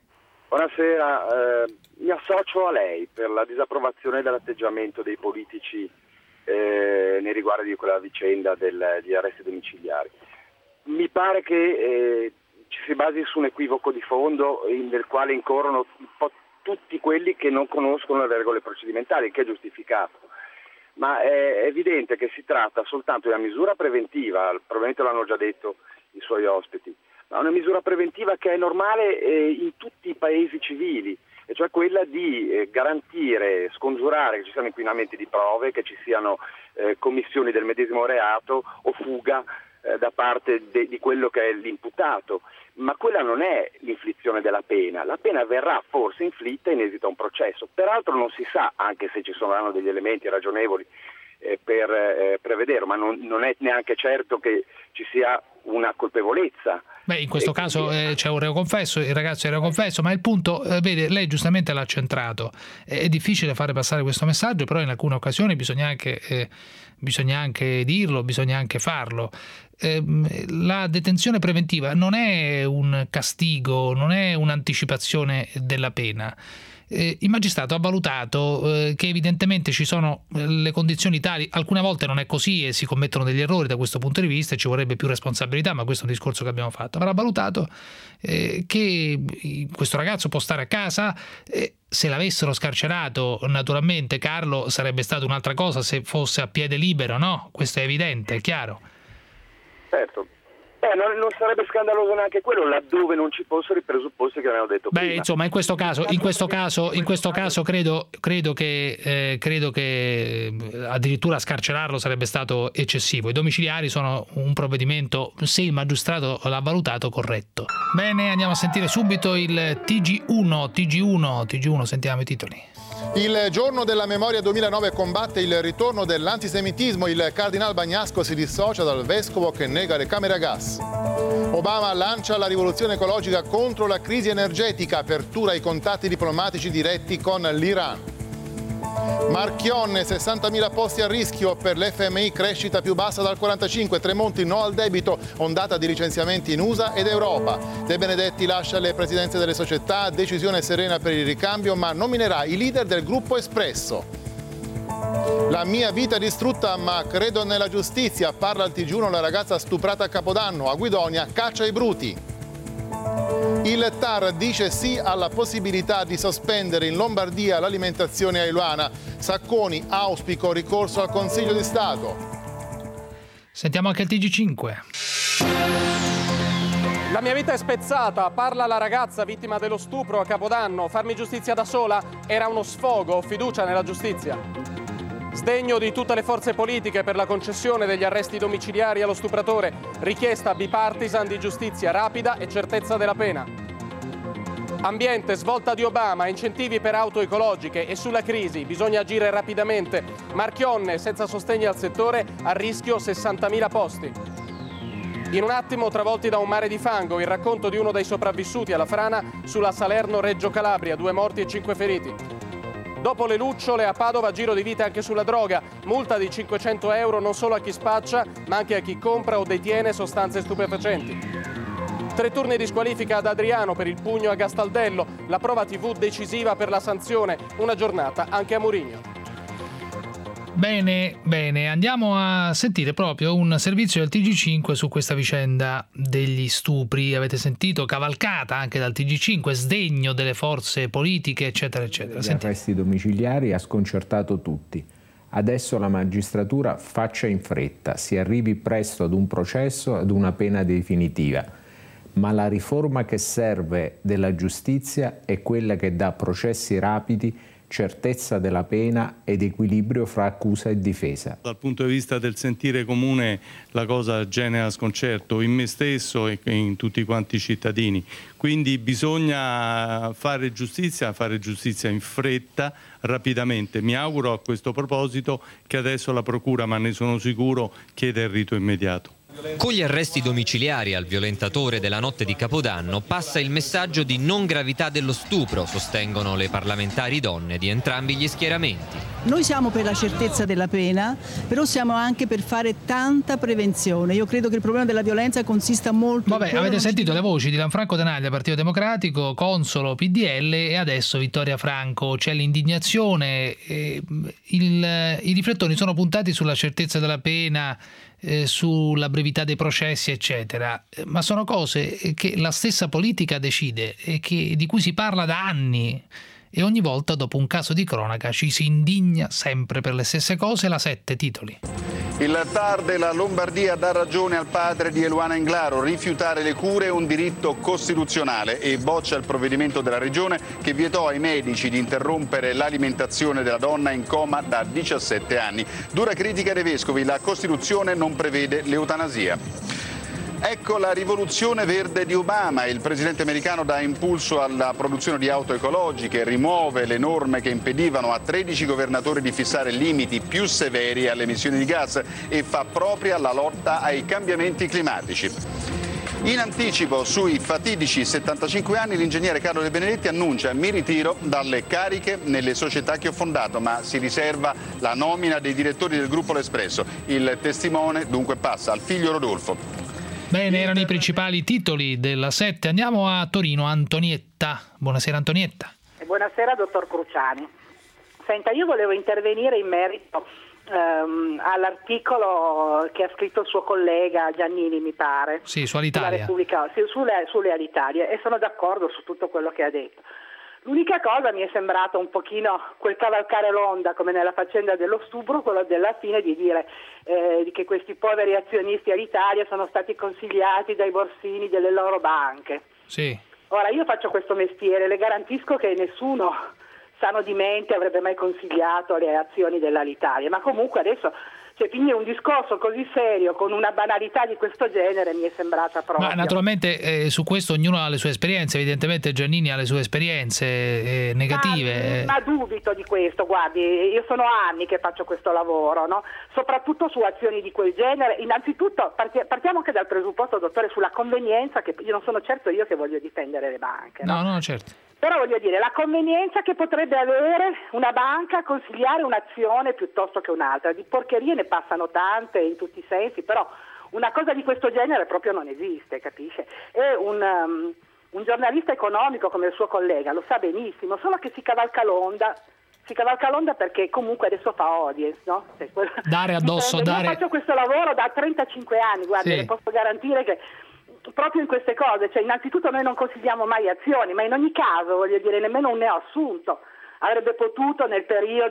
Buonasera, mi associo a lei per la disapprovazione dell'atteggiamento dei politici nei riguardi di quella vicenda degli arresti domiciliari. Mi pare che ci si basi su un equivoco di fondo nel quale incorrono un po' tutti quelli che non conoscono le regole procedimentali, che è giustificato. Ma è evidente che si tratta soltanto di una misura preventiva, probabilmente l'hanno già detto i suoi ospiti, ma una misura preventiva che è normale in tutti i paesi civili, e cioè quella di garantire, scongiurare che ci siano inquinamenti di prove, che ci siano commissioni del medesimo reato o fuga da parte di quello che è l'imputato. Ma quella non è l'inflizione della pena, la pena verrà forse inflitta in esito a un processo. Peraltro non si sa, anche se ci saranno degli elementi ragionevoli per prevedere, ma non è neanche certo che ci sia una colpevolezza. Beh, in questo caso c'è un reoconfesso, il ragazzo è reoconfesso, ma il punto, vede, lei giustamente l'ha centrato. È difficile fare passare questo messaggio, però in alcune occasioni bisogna anche dirlo, bisogna anche farlo. La detenzione preventiva non è un castigo, non è un'anticipazione della pena. Il magistrato ha valutato che evidentemente ci sono le condizioni tali, alcune volte non è così e si commettono degli errori da questo punto di vista e ci vorrebbe più responsabilità, ma questo è un discorso che abbiamo fatto. Avrà valutato che questo ragazzo può stare a casa, se l'avessero scarcerato naturalmente, Carlo, sarebbe stata un'altra cosa se fosse a piede libero, no? Questo è evidente, è chiaro. Certo. Non sarebbe scandaloso neanche quello, laddove non ci fossero i presupposti che avevamo detto prima. Beh, insomma, in questo caso credo che addirittura scarcerarlo sarebbe stato eccessivo. I domiciliari sono un provvedimento, se il magistrato l'ha valutato, corretto. Bene, andiamo a sentire subito il TG1, sentiamo i titoli. Il giorno della memoria 2009 combatte il ritorno dell'antisemitismo. Il cardinal Bagnasco si dissocia dal vescovo che nega le camere a gas. Obama lancia la rivoluzione ecologica contro la crisi energetica, apertura ai contatti diplomatici diretti con l'Iran. Marchionne, 60.000 posti a rischio per l'FMI, crescita più bassa dal 45, Tremonti no al debito, ondata di licenziamenti in USA ed Europa. De Benedetti lascia le presidenze delle società, decisione serena per il ricambio, ma nominerà i leader del gruppo Espresso. La mia vita distrutta, ma credo nella giustizia, parla al TG1 la ragazza stuprata a Capodanno, a Guidonia caccia i bruti. Il TAR dice sì alla possibilità di sospendere in Lombardia l'alimentazione a Eluana. Sacconi, auspico ricorso al Consiglio di Stato. Sentiamo anche il TG5. La mia vita è spezzata, parla la ragazza vittima dello stupro a Capodanno. Farmi giustizia da sola era uno sfogo, ho fiducia nella giustizia. Sdegno di tutte le forze politiche per la concessione degli arresti domiciliari allo stupratore. Richiesta bipartisan di giustizia rapida e certezza della pena. Ambiente, svolta di Obama, incentivi per auto ecologiche e sulla crisi bisogna agire rapidamente. Marchionne, senza sostegni al settore, a rischio 60.000 posti. In un attimo, travolti da un mare di fango, il racconto di uno dei sopravvissuti alla frana sulla Salerno-Reggio Calabria, 2 morti e 5 feriti. Dopo le lucciole a Padova, giro di vite anche sulla droga, multa di 500 euro non solo a chi spaccia, ma anche a chi compra o detiene sostanze stupefacenti. 3 turni di squalifica ad Adriano per il pugno a Gastaldello, la prova TV decisiva per la sanzione, una giornata anche a Mourinho. Bene, andiamo a sentire proprio un servizio del TG5 su questa vicenda degli stupri. Avete sentito, cavalcata anche dal TG5, sdegno delle forze politiche, eccetera, eccetera. Gli arresti domiciliari ha sconcertato tutti. Adesso la magistratura faccia in fretta, si arrivi presto ad un processo, ad una pena definitiva. Ma la riforma che serve della giustizia è quella che dà processi rapidi, certezza della pena ed equilibrio fra accusa e difesa. Dal punto di vista del sentire comune la cosa genera sconcerto in me stesso e in tutti quanti i cittadini, quindi bisogna fare giustizia in fretta, rapidamente. Mi auguro a questo proposito che adesso la Procura, ma ne sono sicuro, chieda il rito immediato. Con gli arresti domiciliari al violentatore della notte di Capodanno passa il messaggio di non gravità dello stupro, sostengono le parlamentari donne di entrambi gli schieramenti. Noi siamo per la certezza della pena, però siamo anche per fare tanta prevenzione. Io credo che il problema della violenza consista molto... Vabbè, avete sentito le voci di Lanfranco Tenaglia, Partito Democratico, Consolo, PDL e adesso Vittoria Franco. C'è l'indignazione, i riflettori sono puntati sulla certezza della pena, sulla brevità dei processi, eccetera, ma sono cose che la stessa politica decide e di cui si parla da anni, e ogni volta dopo un caso di cronaca ci si indigna sempre per le stesse cose. La 7 titoli. Il TAR della Lombardia dà ragione al padre di Eluana Englaro, rifiutare le cure è un diritto costituzionale, e boccia il provvedimento della regione che vietò ai medici di interrompere l'alimentazione della donna in coma da 17 anni. Dura critica dei vescovi, la Costituzione non prevede l'eutanasia. Ecco la rivoluzione verde di Obama. Il presidente americano dà impulso alla produzione di auto ecologiche, rimuove le norme che impedivano a 13 governatori di fissare limiti più severi alle emissioni di gas e fa propria la lotta ai cambiamenti climatici. In anticipo sui fatidici 75 anni l'ingegnere Carlo De Benedetti annuncia: mi ritiro dalle cariche nelle società che ho fondato, ma si riserva la nomina dei direttori del gruppo L'Espresso. Il testimone dunque passa al figlio Rodolfo. Bene, erano i principali titoli della 7. Andiamo a Torino, Antonietta. Buonasera Antonietta. Buonasera dottor Cruciani. Senta, io volevo intervenire in merito all'articolo che ha scritto il suo collega Giannini, mi pare. Sì, su Alitalia. Sulle Alitalia, e sono d'accordo su tutto quello che ha detto. L'unica cosa mi è sembrato un pochino quel cavalcare l'onda, come nella faccenda dello stupro, quello della fine di dire che questi poveri azionisti Alitalia sono stati consigliati dai borsini delle loro banche. Sì. Ora, io faccio questo mestiere, le garantisco che nessuno sano di mente avrebbe mai consigliato le azioni dell'Alitalia, ma comunque adesso Cioè, quindi un discorso così serio con una banalità di questo genere mi è sembrata proprio. Ma naturalmente su questo ognuno ha le sue esperienze, evidentemente Giannini ha le sue esperienze negative. Ma dubito di questo, guardi, io sono anni che faccio questo lavoro, no? Soprattutto su azioni di quel genere. Innanzitutto partiamo anche dal presupposto, dottore, sulla convenienza, che io non sono certo io che voglio difendere le banche. No, certo. Però voglio dire, la convenienza che potrebbe avere una banca a consigliare un'azione piuttosto che un'altra. Di porcherie ne passano tante in tutti i sensi, però una cosa di questo genere proprio non esiste, capisce? E un giornalista economico come il suo collega lo sa benissimo, solo che si cavalca l'onda perché comunque adesso fa audience, no? Dare addosso, io faccio questo lavoro da 35 anni, guarda, le posso garantire che proprio in queste cose, cioè innanzitutto noi non consigliamo mai azioni, ma in ogni caso, voglio dire, nemmeno un neoassunto avrebbe potuto nel periodo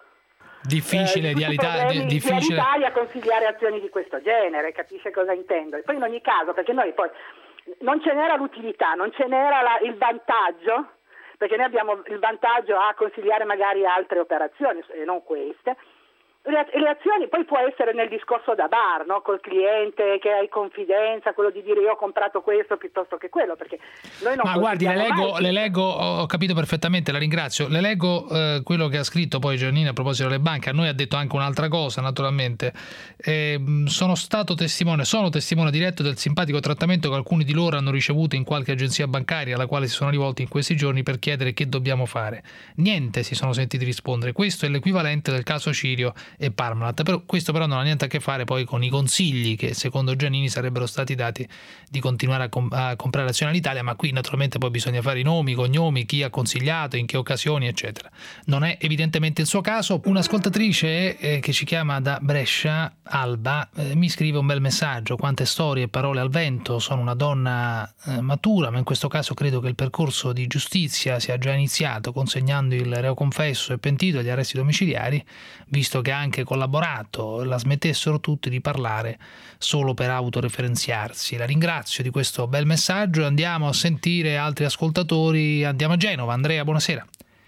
difficile di Alitalia consigliare azioni di questo genere, capisce cosa intendo? E poi in ogni caso, perché noi poi non ce n'era l'utilità, non ce n'era il vantaggio, perché noi abbiamo il vantaggio a consigliare magari altre operazioni e non queste. Le azioni poi può essere nel discorso da bar, no? Col cliente che hai confidenza, quello di dire io ho comprato questo piuttosto che quello, perché noi non. Ma guardi, le leggo, ho capito perfettamente, la ringrazio. Le leggo quello che ha scritto poi Giannini a proposito delle banche. A noi ha detto anche un'altra cosa, naturalmente. Sono testimone diretto del simpatico trattamento che alcuni di loro hanno ricevuto in qualche agenzia bancaria alla quale si sono rivolti in questi giorni per chiedere che dobbiamo fare. Niente si sono sentiti rispondere. Questo è l'equivalente del caso Cirio e Parmalat. Questo però non ha niente a che fare poi con i consigli che secondo Giannini sarebbero stati dati di continuare a comprare azioni all'Italia, ma qui naturalmente poi bisogna fare i nomi, cognomi, chi ha consigliato, in che occasioni, eccetera. Non è evidentemente il suo caso. Un'ascoltatrice che ci chiama da Brescia, Alba, mi scrive un bel messaggio: quante storie e parole al vento, sono una donna matura, ma in questo caso credo che il percorso di giustizia sia già iniziato consegnando il reo confesso e pentito agli arresti domiciliari, visto che ha anche collaborato, la smettessero tutti di parlare solo per autoreferenziarsi. La ringrazio di questo bel messaggio. Andiamo a sentire altri ascoltatori. Andiamo a Genova. Andrea, buonasera.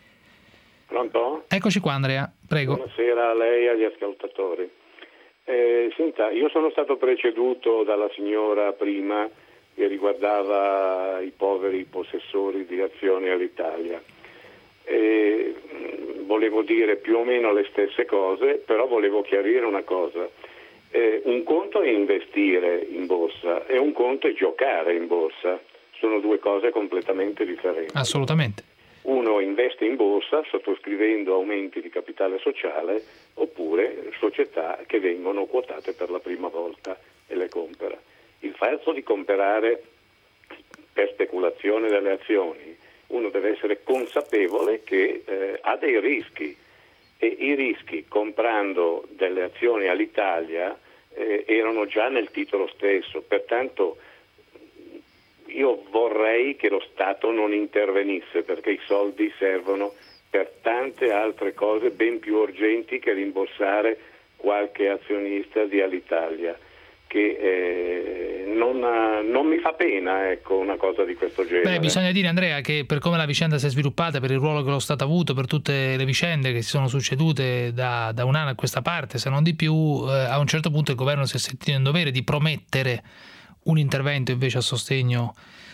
Pronto? Eccoci qua, Andrea, prego. Buonasera a lei e agli ascoltatori. Senta, io sono stato preceduto dalla signora prima che riguardava i poveri possessori di azioni all'Italia. Volevo dire più o meno le stesse cose, però volevo chiarire una cosa. Un conto è investire in borsa e un conto è giocare in borsa. Sono due cose completamente differenti. Assolutamente. Uno investe in borsa sottoscrivendo aumenti di capitale sociale oppure società che vengono quotate per la prima volta e le compra. Il fatto di comprare per speculazione delle azioni, uno deve essere consapevole che ha dei rischi, e i rischi comprando delle azioni all'Italia erano già nel titolo stesso. Pertanto io vorrei che lo Stato non intervenisse, perché i soldi servono per tante altre cose ben più urgenti che rimborsare qualche azionista di Alitalia, che non mi fa pena, ecco, una cosa di questo genere. Bisogna dire, Andrea, che per come la vicenda si è sviluppata, per il ruolo che lo Stato ha avuto, per tutte le vicende che si sono succedute da un anno a questa parte, se non di più, a un certo punto il governo si è sentito in dovere di promettere un intervento invece a sostegno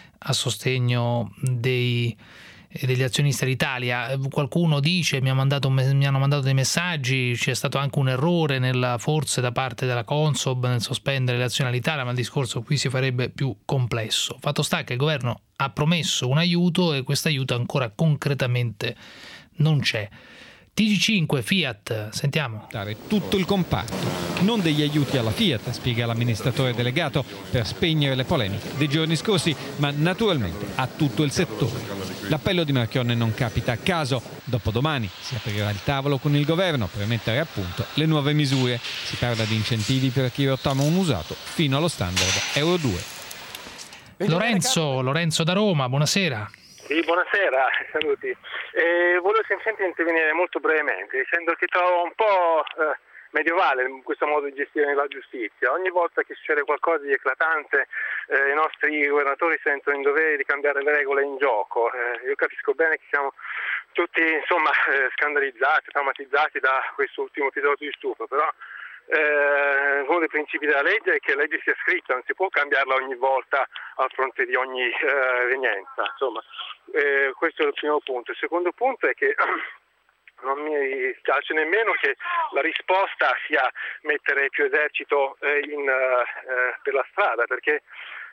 degli azionisti d'Italia. Qualcuno dice, mi hanno mandato dei messaggi, c'è stato anche un errore forse da parte della Consob nel sospendere le azioni all'Italia, ma il discorso qui si farebbe più complesso. Fatto sta che il governo ha promesso un aiuto e questo aiuto ancora concretamente non c'è. TG5, Fiat, sentiamo. Tutto il comparto, non degli aiuti alla Fiat, spiega l'amministratore delegato per spegnere le polemiche dei giorni scorsi, ma naturalmente a tutto il settore. L'appello di Marchionne non capita a caso. Dopodomani si aprirà il tavolo con il governo per mettere a punto le nuove misure. Si parla di incentivi per chi rottama un usato fino allo standard Euro 2. Lorenzo da Roma, buonasera. Sì, buonasera, saluti. Volevo semplicemente intervenire molto brevemente dicendo che trovo un po' medievale questo modo di gestire la giustizia. Ogni volta che succede qualcosa di eclatante i nostri governatori sentono in dovere di cambiare le regole in gioco. Io capisco bene che siamo tutti scandalizzati, traumatizzati da questo ultimo episodio di stupro, però uno dei principi della legge è che la legge sia scritta, non si può cambiarla ogni volta a fronte di ogni evenienza. Insomma, questo è il primo punto. Il secondo punto è che non mi piace nemmeno che la risposta sia mettere più esercito per la strada, perché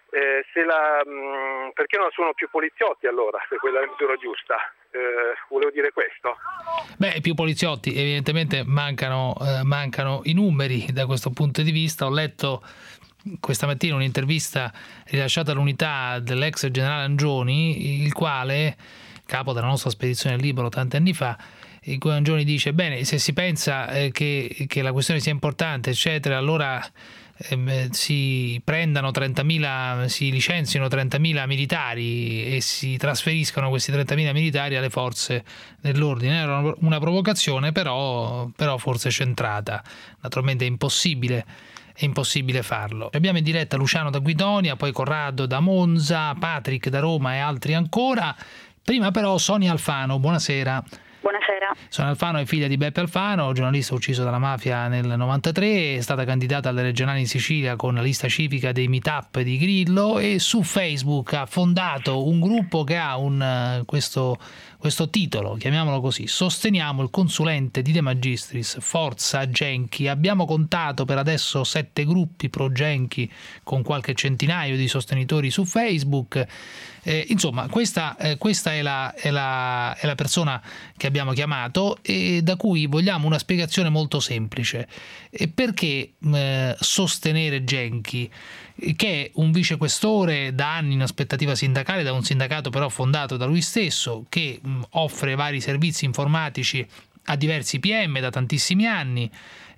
perché non sono più poliziotti allora, se quella è la misura giusta? Volevo dire questo. Beh, più poliziotti, evidentemente mancano i numeri da questo punto di vista. Ho letto questa mattina un'intervista rilasciata all'Unità dell'ex generale Angioni, il quale, capo della nostra spedizione al Libano tanti anni fa, in cui Angioni dice: bene, se si pensa che la questione sia importante, eccetera, allora si prendano 30.000, si licenzino 30.000 militari e si trasferiscano questi 30.000 militari alle forze dell'ordine. Era una provocazione, però forse centrata. Naturalmente è impossibile farlo. Abbiamo in diretta Luciano da Guidonia, poi Corrado da Monza, Patrick da Roma e altri ancora. Prima però Sonia Alfano, buonasera. Buonasera. Sonia Alfano è figlia di Beppe Alfano, giornalista ucciso dalla mafia nel 93, è stata candidata alle regionali in Sicilia con la lista civica dei meetup di Grillo e su Facebook ha fondato un gruppo che ha questo titolo, chiamiamolo così: sosteniamo il consulente di De Magistris, forza Genchi. Abbiamo contato per adesso 7 gruppi pro Genchi con qualche centinaio di sostenitori su Facebook. Insomma, questa è la persona che abbiamo chiamato e da cui vogliamo una spiegazione molto semplice. Perché sostenere Genchi, che è un vicequestore da anni in aspettativa sindacale, da un sindacato però fondato da lui stesso, che offre vari servizi informatici a diversi PM da tantissimi anni,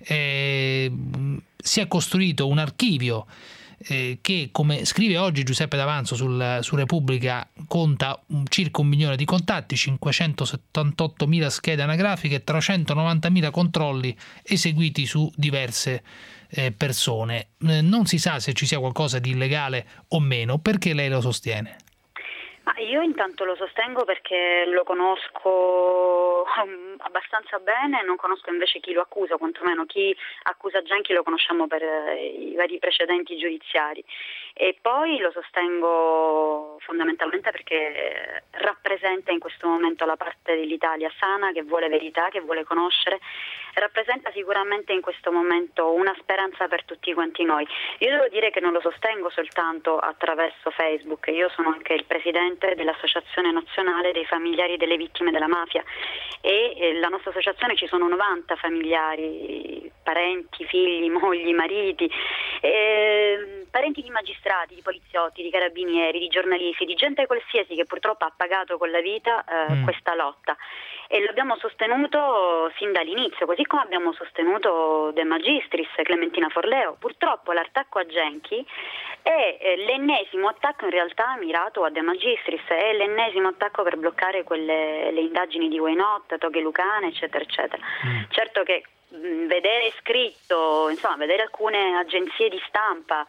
si è costruito un archivio che, come scrive oggi Giuseppe D'Avanzo su Repubblica, conta circa 1 milione di contatti, 578.000 schede anagrafiche e 390.000 controlli eseguiti su diverse persone. Non si sa se ci sia qualcosa di illegale o meno. Perché lei lo sostiene? Io intanto lo sostengo perché lo conosco abbastanza bene, non conosco invece chi lo accusa, quantomeno chi accusa Genchi lo conosciamo per i vari precedenti giudiziari. E poi lo sostengo fondamentalmente perché rappresenta in questo momento la parte dell'Italia sana, che vuole verità, che vuole conoscere, rappresenta sicuramente in questo momento una speranza per tutti quanti noi. Io devo dire che non lo sostengo soltanto attraverso Facebook, io sono anche il presidente dell'Associazione Nazionale dei Familiari delle Vittime della Mafia e la nostra associazione ci sono 90 familiari, parenti, figli, mogli, mariti, parenti di magistrati, di poliziotti, di carabinieri, di giornalisti, di gente qualsiasi che purtroppo ha pagato con la vita questa lotta, e l'abbiamo sostenuto sin dall'inizio, così come abbiamo sostenuto De Magistris, Clementina Forleo. Purtroppo l'attacco a Genchi è l'ennesimo attacco in realtà mirato a De Magistris, è l'ennesimo attacco per bloccare le indagini di Why Not, Toghe Lucane, eccetera eccetera. Certo che vedere scritto, insomma, vedere alcune agenzie di stampa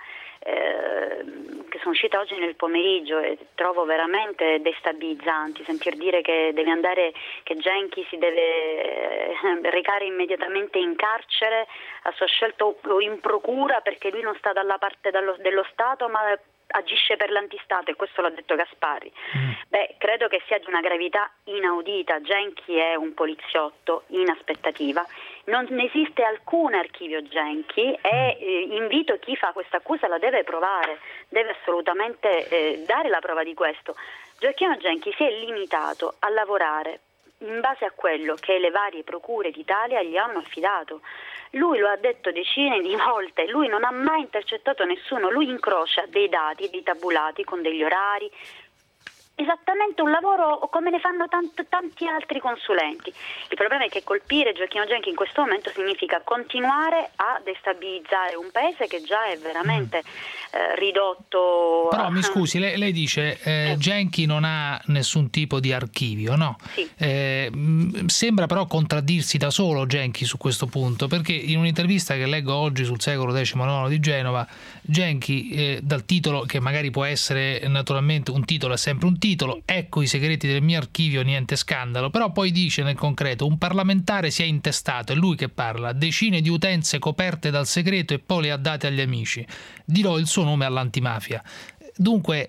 che sono uscite oggi nel pomeriggio e trovo veramente destabilizzanti, sentir dire che che Genchi si deve recare immediatamente in carcere a sua scelta o in procura perché lui non sta dalla parte dello Stato ma agisce per l'antistato, e questo l'ha detto Gasparri. Credo che sia di una gravità inaudita. Genchi è un poliziotto in aspettativa, non esiste alcun archivio Genchi e invito chi fa questa accusa la deve provare, deve assolutamente dare la prova di questo. Gioacchino Genchi si è limitato a lavorare in base a quello che le varie procure d'Italia gli hanno affidato. Lui lo ha detto decine di volte, lui non ha mai intercettato nessuno, lui incrocia dei dati, dei tabulati con degli orari, esattamente un lavoro come ne fanno tanti altri consulenti. Il problema è che colpire Gioacchino Genchi in questo momento significa continuare a destabilizzare un paese che già è veramente ridotto. Però mi scusi, lei dice Genchi non ha nessun tipo di archivio, no? Sì. Sembra però contraddirsi da solo Genchi su questo punto, perché in un'intervista che leggo oggi sul Secolo XIX di Genova, Genchi, dal titolo, che magari può essere naturalmente un titolo, è sempre un titolo, ecco i segreti del mio archivio, niente scandalo, però poi dice nel concreto: un parlamentare si è intestato, è lui che parla, decine di utenze coperte dal segreto e poi le ha date agli amici, dirò il suo nome all'antimafia. Dunque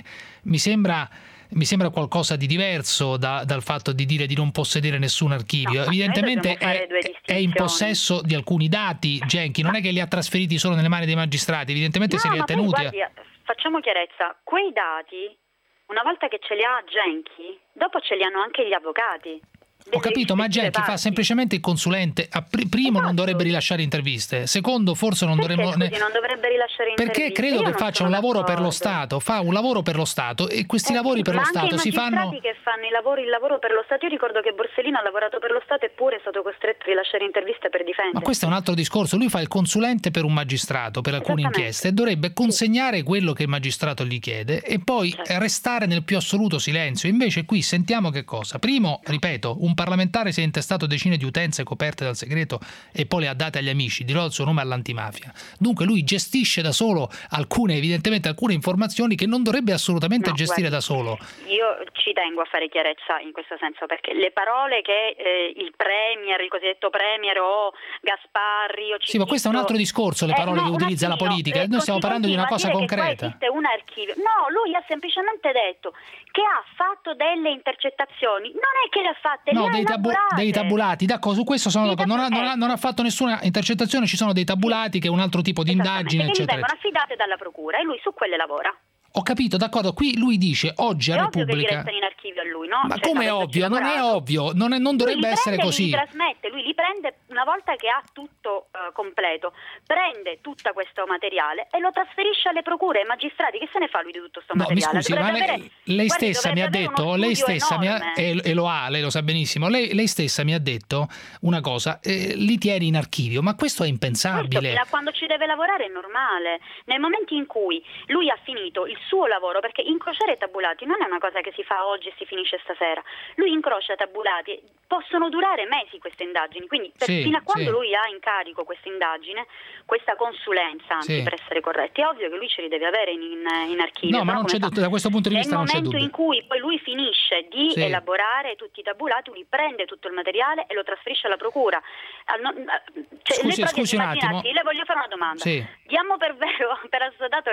mi sembra qualcosa di diverso dal fatto di dire di non possedere nessun archivio. No, evidentemente è in possesso di alcuni dati, Genchi, non è che li ha trasferiti solo nelle mani dei magistrati, evidentemente se li ha tenuti. Guardi, facciamo chiarezza, quei dati, una volta che ce li ha Genchi, dopo ce li hanno anche gli avvocati. Ho capito, ma Genchi fa semplicemente il consulente. Primo, non dovrebbe rilasciare interviste. Secondo, forse non dovremmo. Non dovrebbe rilasciare interviste. Perché credo che faccia un lavoro per lo Stato. Fa un lavoro per lo Stato e questi lavori per lo Stato si fanno. Ma anche i magistrati che fanno il lavoro per lo Stato. Io ricordo che Borsellino ha lavorato per lo Stato eppure è stato costretto a rilasciare interviste per difendere. Ma questo è un altro discorso. Lui fa il consulente per un magistrato, per alcune inchieste, e dovrebbe consegnare quello che il magistrato gli chiede e poi restare nel più assoluto silenzio. Invece qui sentiamo che cosa. Primo, ripeto, un parlamentare si è intestato decine di utenze coperte dal segreto e poi le ha date agli amici, dirò il suo nome all'antimafia. Dunque lui gestisce da solo evidentemente alcune informazioni che non dovrebbe assolutamente gestire da solo. Io ci tengo a fare chiarezza in questo senso, perché le parole che il cosiddetto premier o Gasparri o Sì, ma questo è un altro discorso, le parole che utilizza la politica. Noi stiamo parlando di una cosa concreta. Esiste un archivio. No, lui ha semplicemente detto che ha fatto delle intercettazioni, non è che le ha fatte, dei tabulati, d'accordo, su questo sono d'accordo. Non ha fatto nessuna intercettazione, ci sono dei tabulati che è un altro tipo di indagine, eccetera. Che gli vengono affidate dalla procura e lui su quelle lavora. Ho capito, d'accordo, qui lui dice oggi a Repubblica. È ovvio che gli restano in archivio a lui, no? Ma come è ovvio? Non è ovvio, non dovrebbe essere così. Lui li prende una volta che ha tutto completo, prende tutto questo materiale e lo trasferisce alle procure, ai magistrati. Che se ne fa lui di tutto questo materiale? Mi scusi, ma lei stessa mi ha detto, e lo ha, lei lo sa benissimo, lei stessa mi ha detto una cosa, li tieni in archivio, ma questo è impensabile. Quando ci deve lavorare è normale, nel momento in cui lui ha finito il suo lavoro, perché incrociare i tabulati non è una cosa che si fa oggi e si finisce stasera. Lui incrocia tabulati, possono durare mesi queste indagini, quindi fino a quando lui ha in carico questa indagine, questa consulenza, anzi per essere corretti, è ovvio che lui ce li deve avere in archivio. No, ma non c'è da questo punto di vista non c'è dubbio. Nel momento in cui poi lui finisce di elaborare tutti i tabulati, lui prende tutto il materiale e lo trasferisce alla procura. Scusi un attimo. Le voglio fare una domanda. Diamo per vero, per assodato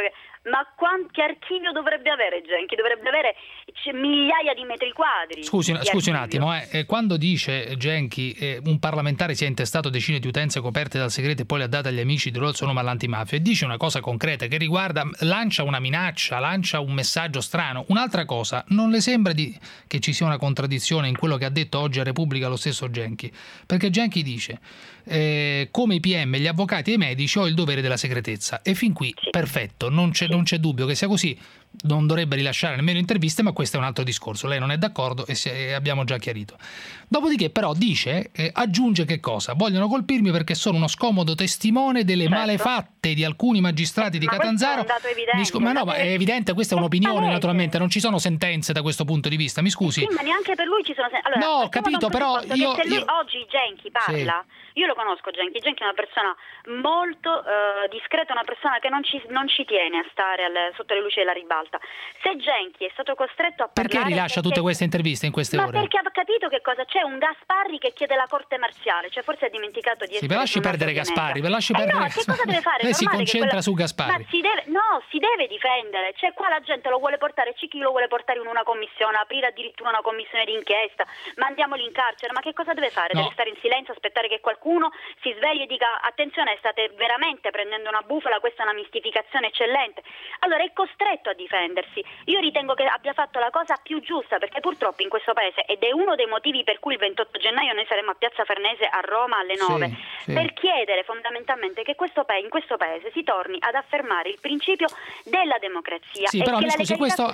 che archivio dovrebbe avere Genchi? Dovrebbe avere migliaia di metri quadri. Scusi un attimo, quando dice Genchi un parlamentare si è intestato decine di utenze coperte dal segreto e poi le ha date agli amici, dirò il suo nome all'antimafia, e dice una cosa concreta che riguarda, lancia una minaccia, lancia un messaggio strano. Un'altra cosa, non le sembra che ci sia una contraddizione in quello che ha detto oggi a Repubblica lo stesso Genchi? Perché Genchi dice come i PM, gli avvocati e i medici ho il dovere della segretezza, e fin qui perfetto, non c'è dubbio che sia così, non dovrebbe rilasciare nemmeno interviste, ma questo è un altro discorso, lei non è d'accordo e abbiamo già chiarito. Dopodiché però dice, aggiunge che cosa? Vogliono colpirmi perché sono uno scomodo testimone delle malefatte di alcuni magistrati di Catanzaro. Ma è evidente, questa è un'opinione naturalmente, non ci sono sentenze da questo punto di vista, mi scusi. Sì, ma neanche per lui ci sono sentenze. Allora, no, ho capito, però se lui oggi Genchi parla, io lo conosco Genchi è una persona molto discreta, una persona che non ci tiene a stare sotto le luci della ribalta. Se Genchi è stato costretto a parlare... Perché rilascia tutte queste interviste in queste ore? Ma perché ha capito che cosa c'è? Un Gasparri che chiede la corte marziale, cioè forse ha dimenticato di essere... Sì, lasci perdere Gasparri, che cosa deve fare? Lei si concentra su Gasparri. Ma si deve difendere, cioè qua la gente lo vuole portare, c'è chi lo vuole portare in una commissione, aprire addirittura una commissione d'inchiesta, mandiamoli in carcere, ma che cosa deve fare? Deve stare in silenzio, aspettare che qualcuno si svegli e dica attenzione, state veramente prendendo una bufala, questa è una mistificazione eccellente. Allora è costretto a difendersi. Io ritengo che abbia fatto la cosa più giusta, perché purtroppo in questo paese, ed è uno dei motivi per cui il 28 gennaio noi saremo a Piazza Farnese a Roma alle 9, per chiedere fondamentalmente che in questo paese si torni ad affermare il principio della democrazia. Sì, però mi scusi, questo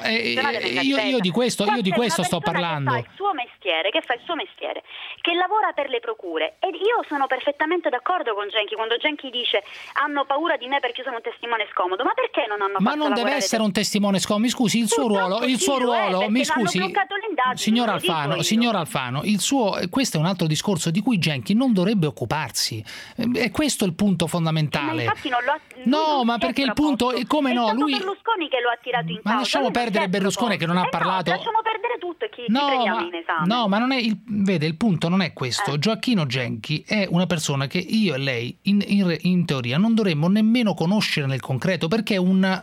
io di questo sto parlando. Che fa il suo mestiere, che lavora per le procure, ed io sono perfettamente d'accordo con Genchi quando Genchi dice hanno paura di me perché io sono un testimone scomodo. Ma perché non hanno Ma non deve essere un testimone scomodo, mi scusi, il suo ruolo, mi scusi, signor Alfano, questo è un altro discorso di cui Genchi non dovrebbe occuparsi. È questo il punto fondamentale. Ma infatti non lo ha, no, ma perché il punto è come no, lui Berlusconi che lo ha tirato in causa. Ma lasciamo perdere Berlusconi che non ha parlato. No, lasciamo perdere tutto e chi prendiamo in esame. No, ma non è vede, il punto non è questo. Gioacchino Genchi è una persona che io e lei in teoria non dovremmo nemmeno conoscere nel concreto, perché è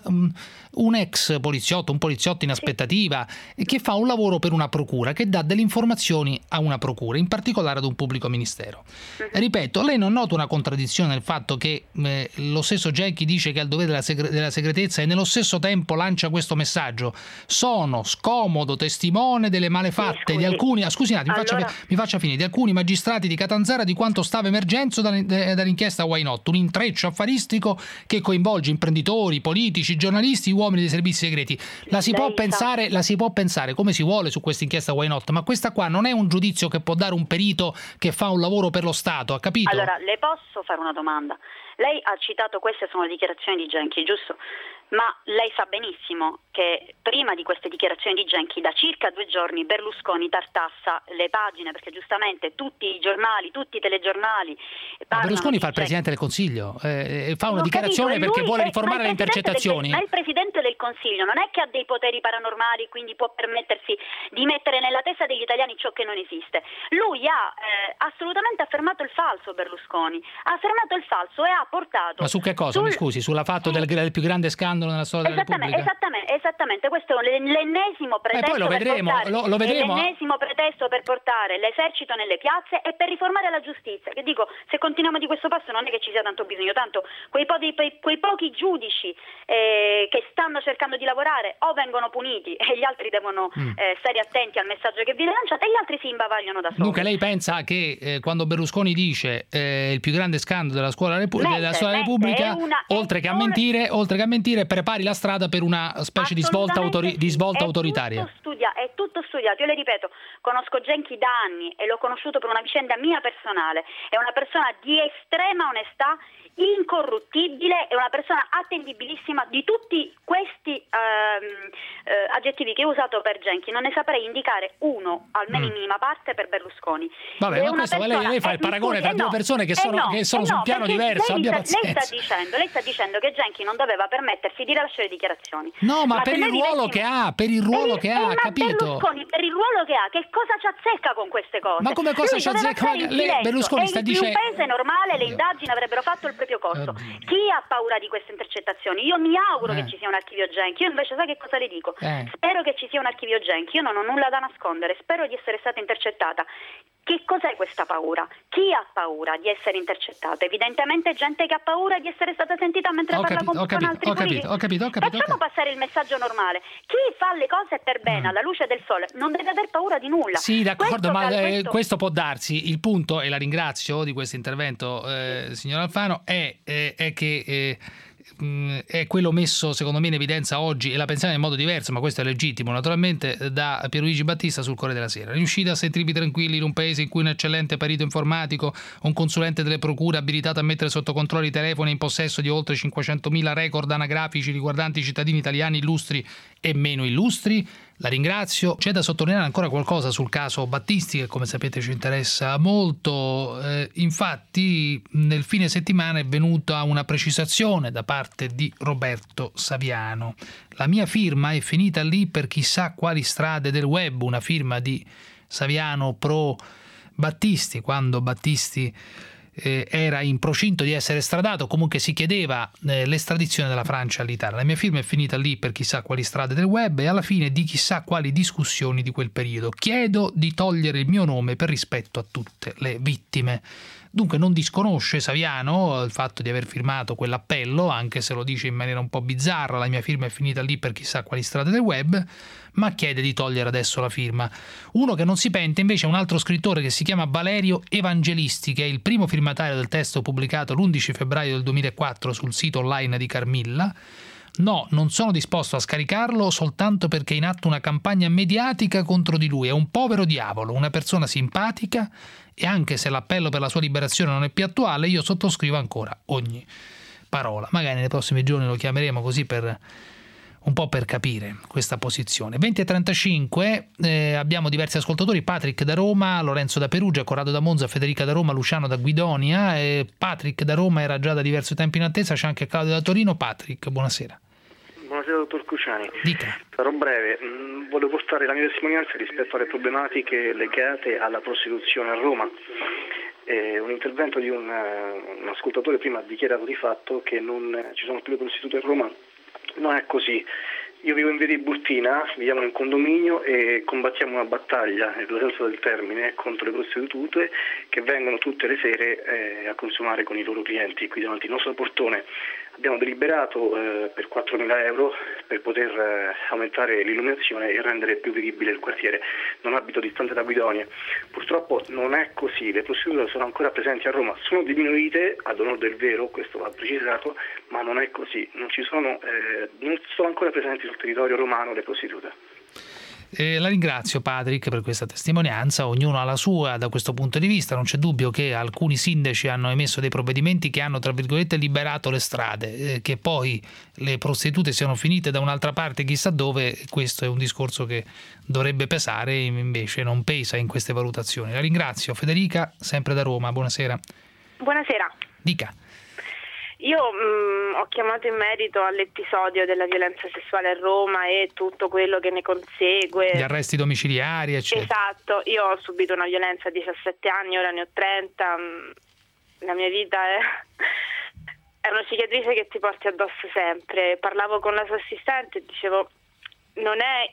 un ex poliziotto, un poliziotto in aspettativa, che fa un lavoro per una procura, che dà delle informazioni a una procura, in particolare ad un pubblico ministero. Ripeto, lei non nota una contraddizione nel fatto che lo stesso Genchi dice che ha il dovere della segretezza e nello stesso tempo lancia questo messaggio: sono scomodo testimone delle malefatte di alcuni, scusi un attimo, mi faccia finire, di alcuni magistrati di Catanzaro, di quanto stava emergendo dall'inchiesta Why Not, un intreccio affaristico che coinvolge imprenditori, politici, giornalisti, uomini dei servizi segreti. La si può pensare come si vuole su questa inchiesta Why Not, ma questa qua non è un giudizio che può dare un perito che fa un lavoro per lo Stato, ha capito? Allora, le posso fare una domanda? Lei ha citato queste sono le dichiarazioni di Genchi, giusto? Ma lei sa benissimo che prima di queste dichiarazioni di Genchi, da circa 2 giorni, Berlusconi tartassa le pagine, perché giustamente tutti i giornali, tutti i telegiornali Berlusconi fa il Presidente del Consiglio, fa una dichiarazione perché vuole riformare le intercettazioni. Ma il Presidente del Consiglio non è che ha dei poteri paranormali, quindi può permettersi di mettere nella testa degli italiani ciò che non esiste. Lui ha assolutamente affermato il falso, Berlusconi. Ha affermato il falso e ha portato... Ma su che cosa, mi scusi? Sulla fatto del più grande scandalo nella storia della Repubblica? Esattamente, questo è l'ennesimo pretesto, poi lo vedremo. L'ennesimo pretesto per portare l'esercito nelle piazze e per riformare la giustizia. Che dico, se continuiamo di questo passo non è che ci sia tanto bisogno, tanto quei pochi giudici che stanno cercando di lavorare o vengono puniti e gli altri devono stare attenti al messaggio che viene lanciato, e gli altri si imbavagliano da soli. Dunque lei pensa che quando Berlusconi dice il più grande scandalo della storia della Repubblica, oltre che a mentire, prepari la strada per una specie di svolta autoritaria? È tutto studiato. Io le ripeto, conosco Genchi da anni e l'ho conosciuto per una vicenda mia personale. È una persona di estrema onestà, incorruttibile, è una persona attendibilissima. Di tutti questi aggettivi che ho usato per Genchi non ne saprei indicare uno, almeno in minima parte, per Berlusconi. Vabbè, ma questo lei fa il paragone tra due persone che sono su un piano diverso. Lei sta dicendo che Genchi non doveva permettersi di rilasciare dichiarazioni. No, ma per il ruolo che ha, capito? Berlusconi, per il ruolo che ha, che cosa ci azzecca con queste cose? Ma come cosa ci azzecca? Berlusconi sta dicendo... In un paese normale le indagini avrebbero fatto il proprio corso. Chi ha paura di queste intercettazioni? Io mi auguro che ci sia un archivio Genchi. Io invece sai che cosa le dico? Spero che ci sia un archivio Genchi. Io non ho nulla da nascondere, spero di essere stata intercettata. Che cos'è questa paura? Chi ha paura di essere intercettato? Evidentemente gente che ha paura di essere stata sentita mentre parla con altri politici. Ho capito. Facciamo passare il messaggio normale. Chi fa le cose per bene, alla luce del sole, non deve aver paura di nulla. Sì, d'accordo, questo può darsi. Il punto, e la ringrazio di questo intervento, signor Alfano, è che... è quello messo secondo me in evidenza oggi, e la pensiamo in modo diverso, ma questo è legittimo naturalmente, da Pierluigi Battista sul Corriere della Sera. Riuscite a stare tripi tranquilli in un paese in cui un eccellente perito informatico, un consulente delle procure abilitato a mettere sotto controllo i telefoni in possesso di oltre 500.000 record anagrafici riguardanti i cittadini italiani illustri e meno illustri? La ringrazio. C'è da sottolineare ancora qualcosa sul caso Battisti, che come sapete ci interessa molto. Infatti nel fine settimana è venuta una precisazione da parte di Roberto Saviano. La mia firma è finita lì per chissà quali strade del web, una firma di Saviano pro Battisti, quando Battisti era in procinto di essere estradato, comunque si chiedeva l'estradizione della Francia all'Italia. La mia firma è finita lì per chissà quali strade del web e alla fine di chissà quali discussioni di quel periodo. Chiedo di togliere il mio nome per rispetto a tutte le vittime. Dunque non disconosce Saviano il fatto di aver firmato quell'appello, anche se lo dice in maniera un po' bizzarra, la mia firma è finita lì per chissà quali strade del web, ma chiede di togliere adesso la firma. Uno che non si pente invece è un altro scrittore che si chiama Valerio Evangelisti, che è il primo firmatario del testo pubblicato l'11 febbraio del 2004 sul sito online di Carmilla. No, non sono disposto a scaricarlo soltanto perché è in atto una campagna mediatica contro di lui. È un povero diavolo, una persona simpatica, e anche se l'appello per la sua liberazione non è più attuale, io sottoscrivo ancora ogni parola. Magari nei prossimi giorni lo chiameremo così per un po' per capire questa posizione. 20:35, abbiamo diversi ascoltatori: Patrick da Roma, Lorenzo da Perugia, Corrado da Monza, Federica da Roma, Luciano da Guidonia. Patrick da Roma era già da diverso tempo in attesa, c'è anche Claudio da Torino. Patrick, buonasera. Buonasera dottor Cruciani. Dica. Sarò breve, volevo portare la mia testimonianza rispetto alle problematiche legate alla prostituzione a Roma. Un intervento di un ascoltatore prima ha dichiarato di fatto che non ci sono più le prostitute a Roma. Non è così. Io vivo in via di Burtina, viviamo in un condominio e combattiamo una battaglia, nel vero senso del termine, contro le prostitute che vengono tutte le sere a consumare con i loro clienti qui davanti al nostro portone. Abbiamo deliberato per 4.000 euro per poter aumentare l'illuminazione e rendere più vivibile il quartiere. Non abito distante da Guidonia. Purtroppo non è così, le prostitute sono ancora presenti a Roma, sono diminuite, ad onor del vero, questo va precisato, ma non è così, non sono ancora presenti sul territorio romano le prostitute. La ringrazio Patrick per questa testimonianza, ognuno ha la sua da questo punto di vista. Non c'è dubbio che alcuni sindaci hanno emesso dei provvedimenti che hanno, tra virgolette, liberato le strade, che poi le prostitute siano finite da un'altra parte chissà dove. Questo è un discorso che dovrebbe pesare, invece non pesa in queste valutazioni. La ringrazio. Federica, sempre da Roma, buonasera. Buonasera. Dica. Io ho chiamato in merito all'episodio della violenza sessuale a Roma e tutto quello che ne consegue. Gli arresti domiciliari, eccetera. Esatto, io ho subito una violenza a 17 anni, ora ne ho 30. La mia vita è una cicatrice che ti porti addosso sempre. Parlavo con la sua assistente e dicevo: non è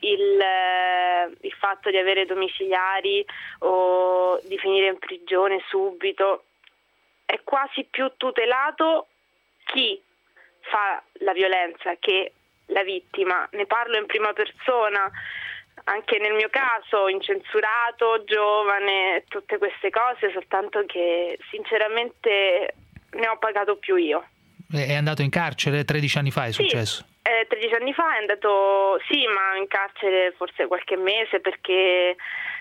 il fatto di avere domiciliari o di finire in prigione subito, è quasi più tutelato chi fa la violenza che la vittima. Ne parlo in prima persona, anche nel mio caso, incensurato, giovane, tutte queste cose, soltanto che sinceramente ne ho pagato più io. È andato in carcere 13 anni fa, è successo? 13 anni fa è andato, sì, ma in carcere forse qualche mese perché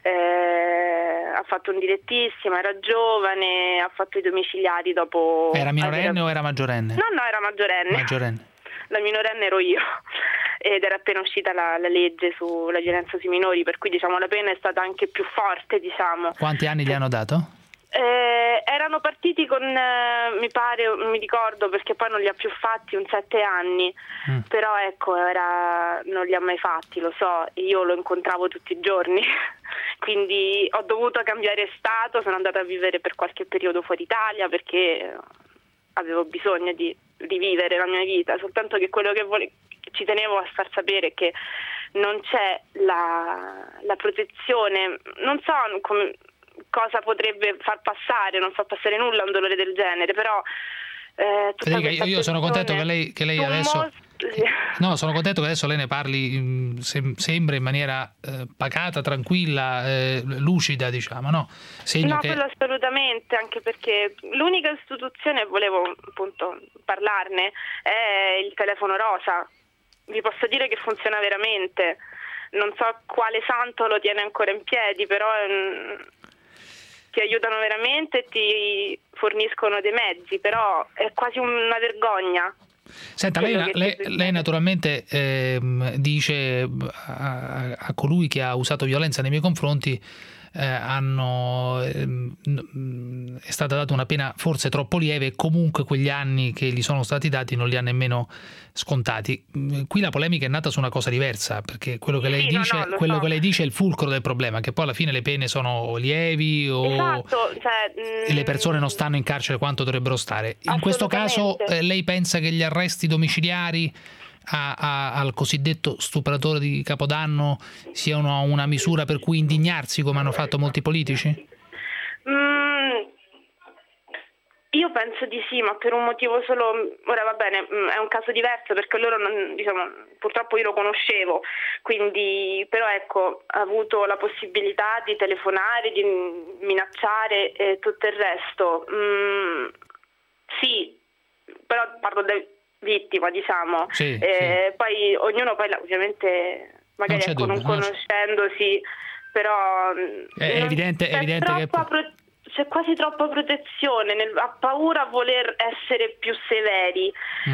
ha fatto un direttissimo, era giovane, ha fatto i domiciliari dopo... Era minorenne o era maggiorenne? No, era maggiorenne. Maggiorenne. La minorenne ero io ed era appena uscita la legge sulla violenza sui minori, per cui diciamo la pena è stata anche più forte, diciamo. Quanti anni gli hanno dato? Erano partiti con, mi pare, mi ricordo perché poi non li ha più fatti, 7 anni, però ecco, non li ha mai fatti, lo so, io lo incontravo tutti i giorni, quindi ho dovuto cambiare stato, sono andata a vivere per qualche periodo fuori Italia perché avevo bisogno di rivivere la mia vita, soltanto che quello che ci tenevo a far sapere è che non c'è la protezione, non so come... cosa potrebbe far passare, non fa passare nulla un dolore del genere, però Federica, io sono contento che lei adesso sono contento che adesso lei ne parli, sembra in maniera pacata, tranquilla, lucida, diciamo, no? Quello assolutamente, anche perché l'unica istituzione, volevo appunto parlarne, è il telefono rosa. Vi posso dire che funziona veramente, non so quale santo lo tiene ancora in piedi, però ti aiutano veramente e ti forniscono dei mezzi, però è quasi una vergogna. Senta, lei naturalmente dice a colui che ha usato violenza nei miei confronti è stata data una pena forse troppo lieve e comunque quegli anni che gli sono stati dati non li ha nemmeno scontati. Qui la polemica è nata su una cosa diversa, perché quello che lei dice, che lei dice è il fulcro del problema, che poi alla fine le pene sono lievi o le persone non stanno in carcere quanto dovrebbero stare. In questo caso lei pensa che gli arresti domiciliari al cosiddetto stupratore di Capodanno siano una misura per cui indignarsi, come hanno fatto molti politici? Io penso di sì, ma per un motivo solo. Ora va bene, è un caso diverso perché loro purtroppo io lo conoscevo, quindi però ecco, ha avuto la possibilità di telefonare, di minacciare e tutto il resto. Sì, però parlo vittima, diciamo. Sì. Poi ognuno ovviamente magari non conoscendosi, però è evidente che c'è c'è quasi troppa protezione, ha paura a voler essere più severi.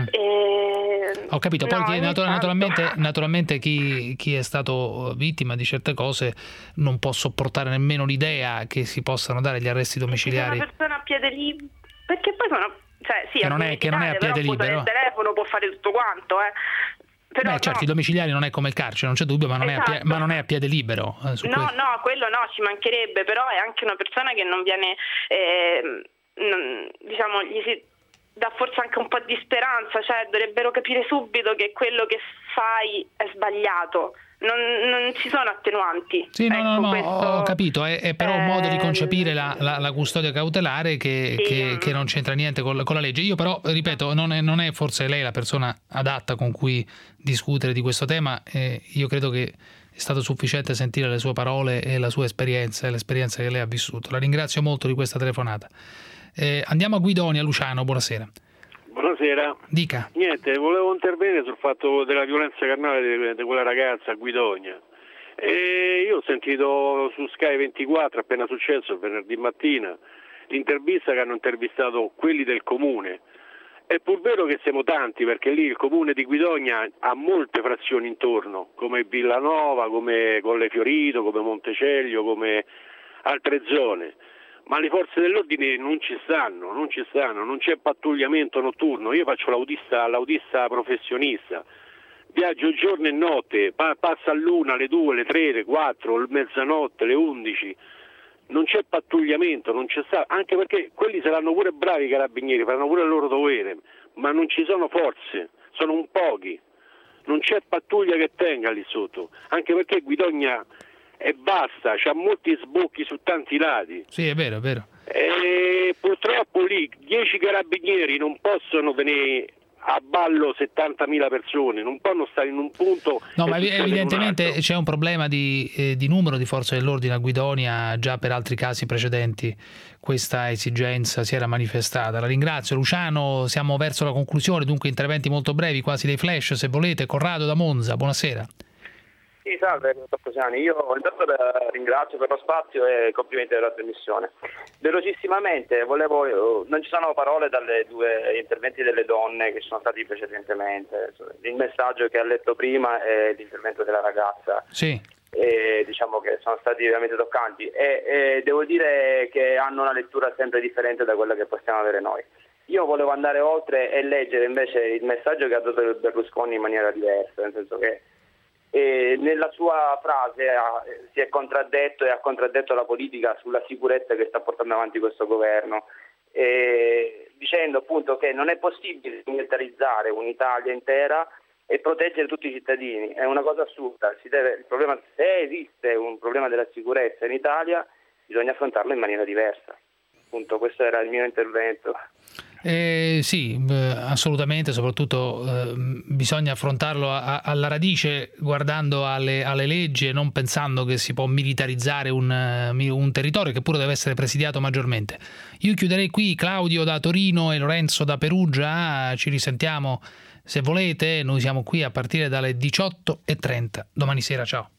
Ho capito, poi naturalmente chi è stato vittima di certe cose non può sopportare nemmeno l'idea che si possano dare gli arresti domiciliari. Una persona a piede libero, perché poi sono, cioè sì, che non è a piede libero. Il telefono può fare tutto quanto, Però beh, certo, i domiciliari non è come il carcere, non c'è dubbio, ma non è a piede libero. No, quello no, ci mancherebbe, però è anche una persona che non viene, diciamo, gli si dà forse anche un po' di speranza, cioè dovrebbero capire subito che quello che fai è sbagliato. Non ci sono attenuanti. Sì, no, ho capito, è però un modo di concepire la custodia cautelare che non c'entra niente con la legge. Io però, ripeto, non è forse lei la persona adatta con cui discutere di questo tema. Io credo che è stato sufficiente sentire le sue parole e la sua esperienza e l'esperienza che lei ha vissuto. La ringrazio molto di questa telefonata. Andiamo a Guidonia. Luciano, buonasera. Buonasera. Dica. Niente, volevo intervenire sul fatto della violenza carnale di quella ragazza a Guidonia. Io ho sentito su Sky 24, appena successo, venerdì mattina, l'intervista che hanno intervistato quelli del comune. È pur vero che siamo tanti, perché lì il comune di Guidonia ha molte frazioni intorno, come Villanova, come Colle Fiorito, come Montecelio, come altre zone. Ma le forze dell'ordine non ci stanno, non c'è pattugliamento notturno. Io faccio l'autista professionista, viaggio giorno e notte, passa all'1, alle 2, alle 3, alle 4, alle mezzanotte, alle 11. Non c'è pattugliamento, non c'è anche perché quelli saranno pure bravi i carabinieri, faranno pure il loro dovere, ma non ci sono forze, sono un pochi. Non c'è pattuglia che tenga lì sotto, anche perché Guidonia e basta, c'ha molti sbocchi su tanti lati. Sì, è vero. E purtroppo lì 10 carabinieri non possono tenere a ballo 70.000 persone, non possono stare in un punto. No, ma evidentemente c'è un problema di numero di forze dell'ordine a Guidonia. Già per altri casi precedenti questa esigenza si era manifestata. La ringrazio, Luciano. Siamo verso la conclusione, dunque interventi molto brevi, quasi dei flash se volete. Corrado da Monza, buonasera. Sì, salve, dottor Cosiani. Io intanto la ringrazio per lo spazio e complimenti della trasmissione. Velocissimamente, non ci sono parole dalle due interventi delle donne che sono stati precedentemente. Il messaggio che ha letto prima è l'intervento della ragazza. Sì. Diciamo che sono stati veramente toccanti e devo dire che hanno una lettura sempre differente da quella che possiamo avere noi. Io volevo andare oltre e leggere invece il messaggio che ha dato Berlusconi in maniera diversa, nel senso che nella sua frase si è contraddetto e ha contraddetto la politica sulla sicurezza che sta portando avanti questo governo, dicendo appunto che non è possibile militarizzare un'Italia intera e proteggere tutti i cittadini. È una cosa assurda. Se esiste un problema della sicurezza in Italia, bisogna affrontarlo in maniera diversa. Appunto, questo era il mio intervento. Sì, assolutamente, soprattutto bisogna affrontarlo alla radice, guardando alle leggi e non pensando che si può militarizzare un territorio che pure deve essere presidiato maggiormente. Io chiuderei qui. Claudio da Torino e Lorenzo da Perugia, ci risentiamo se volete, noi siamo qui a partire dalle 18:30 domani sera, ciao.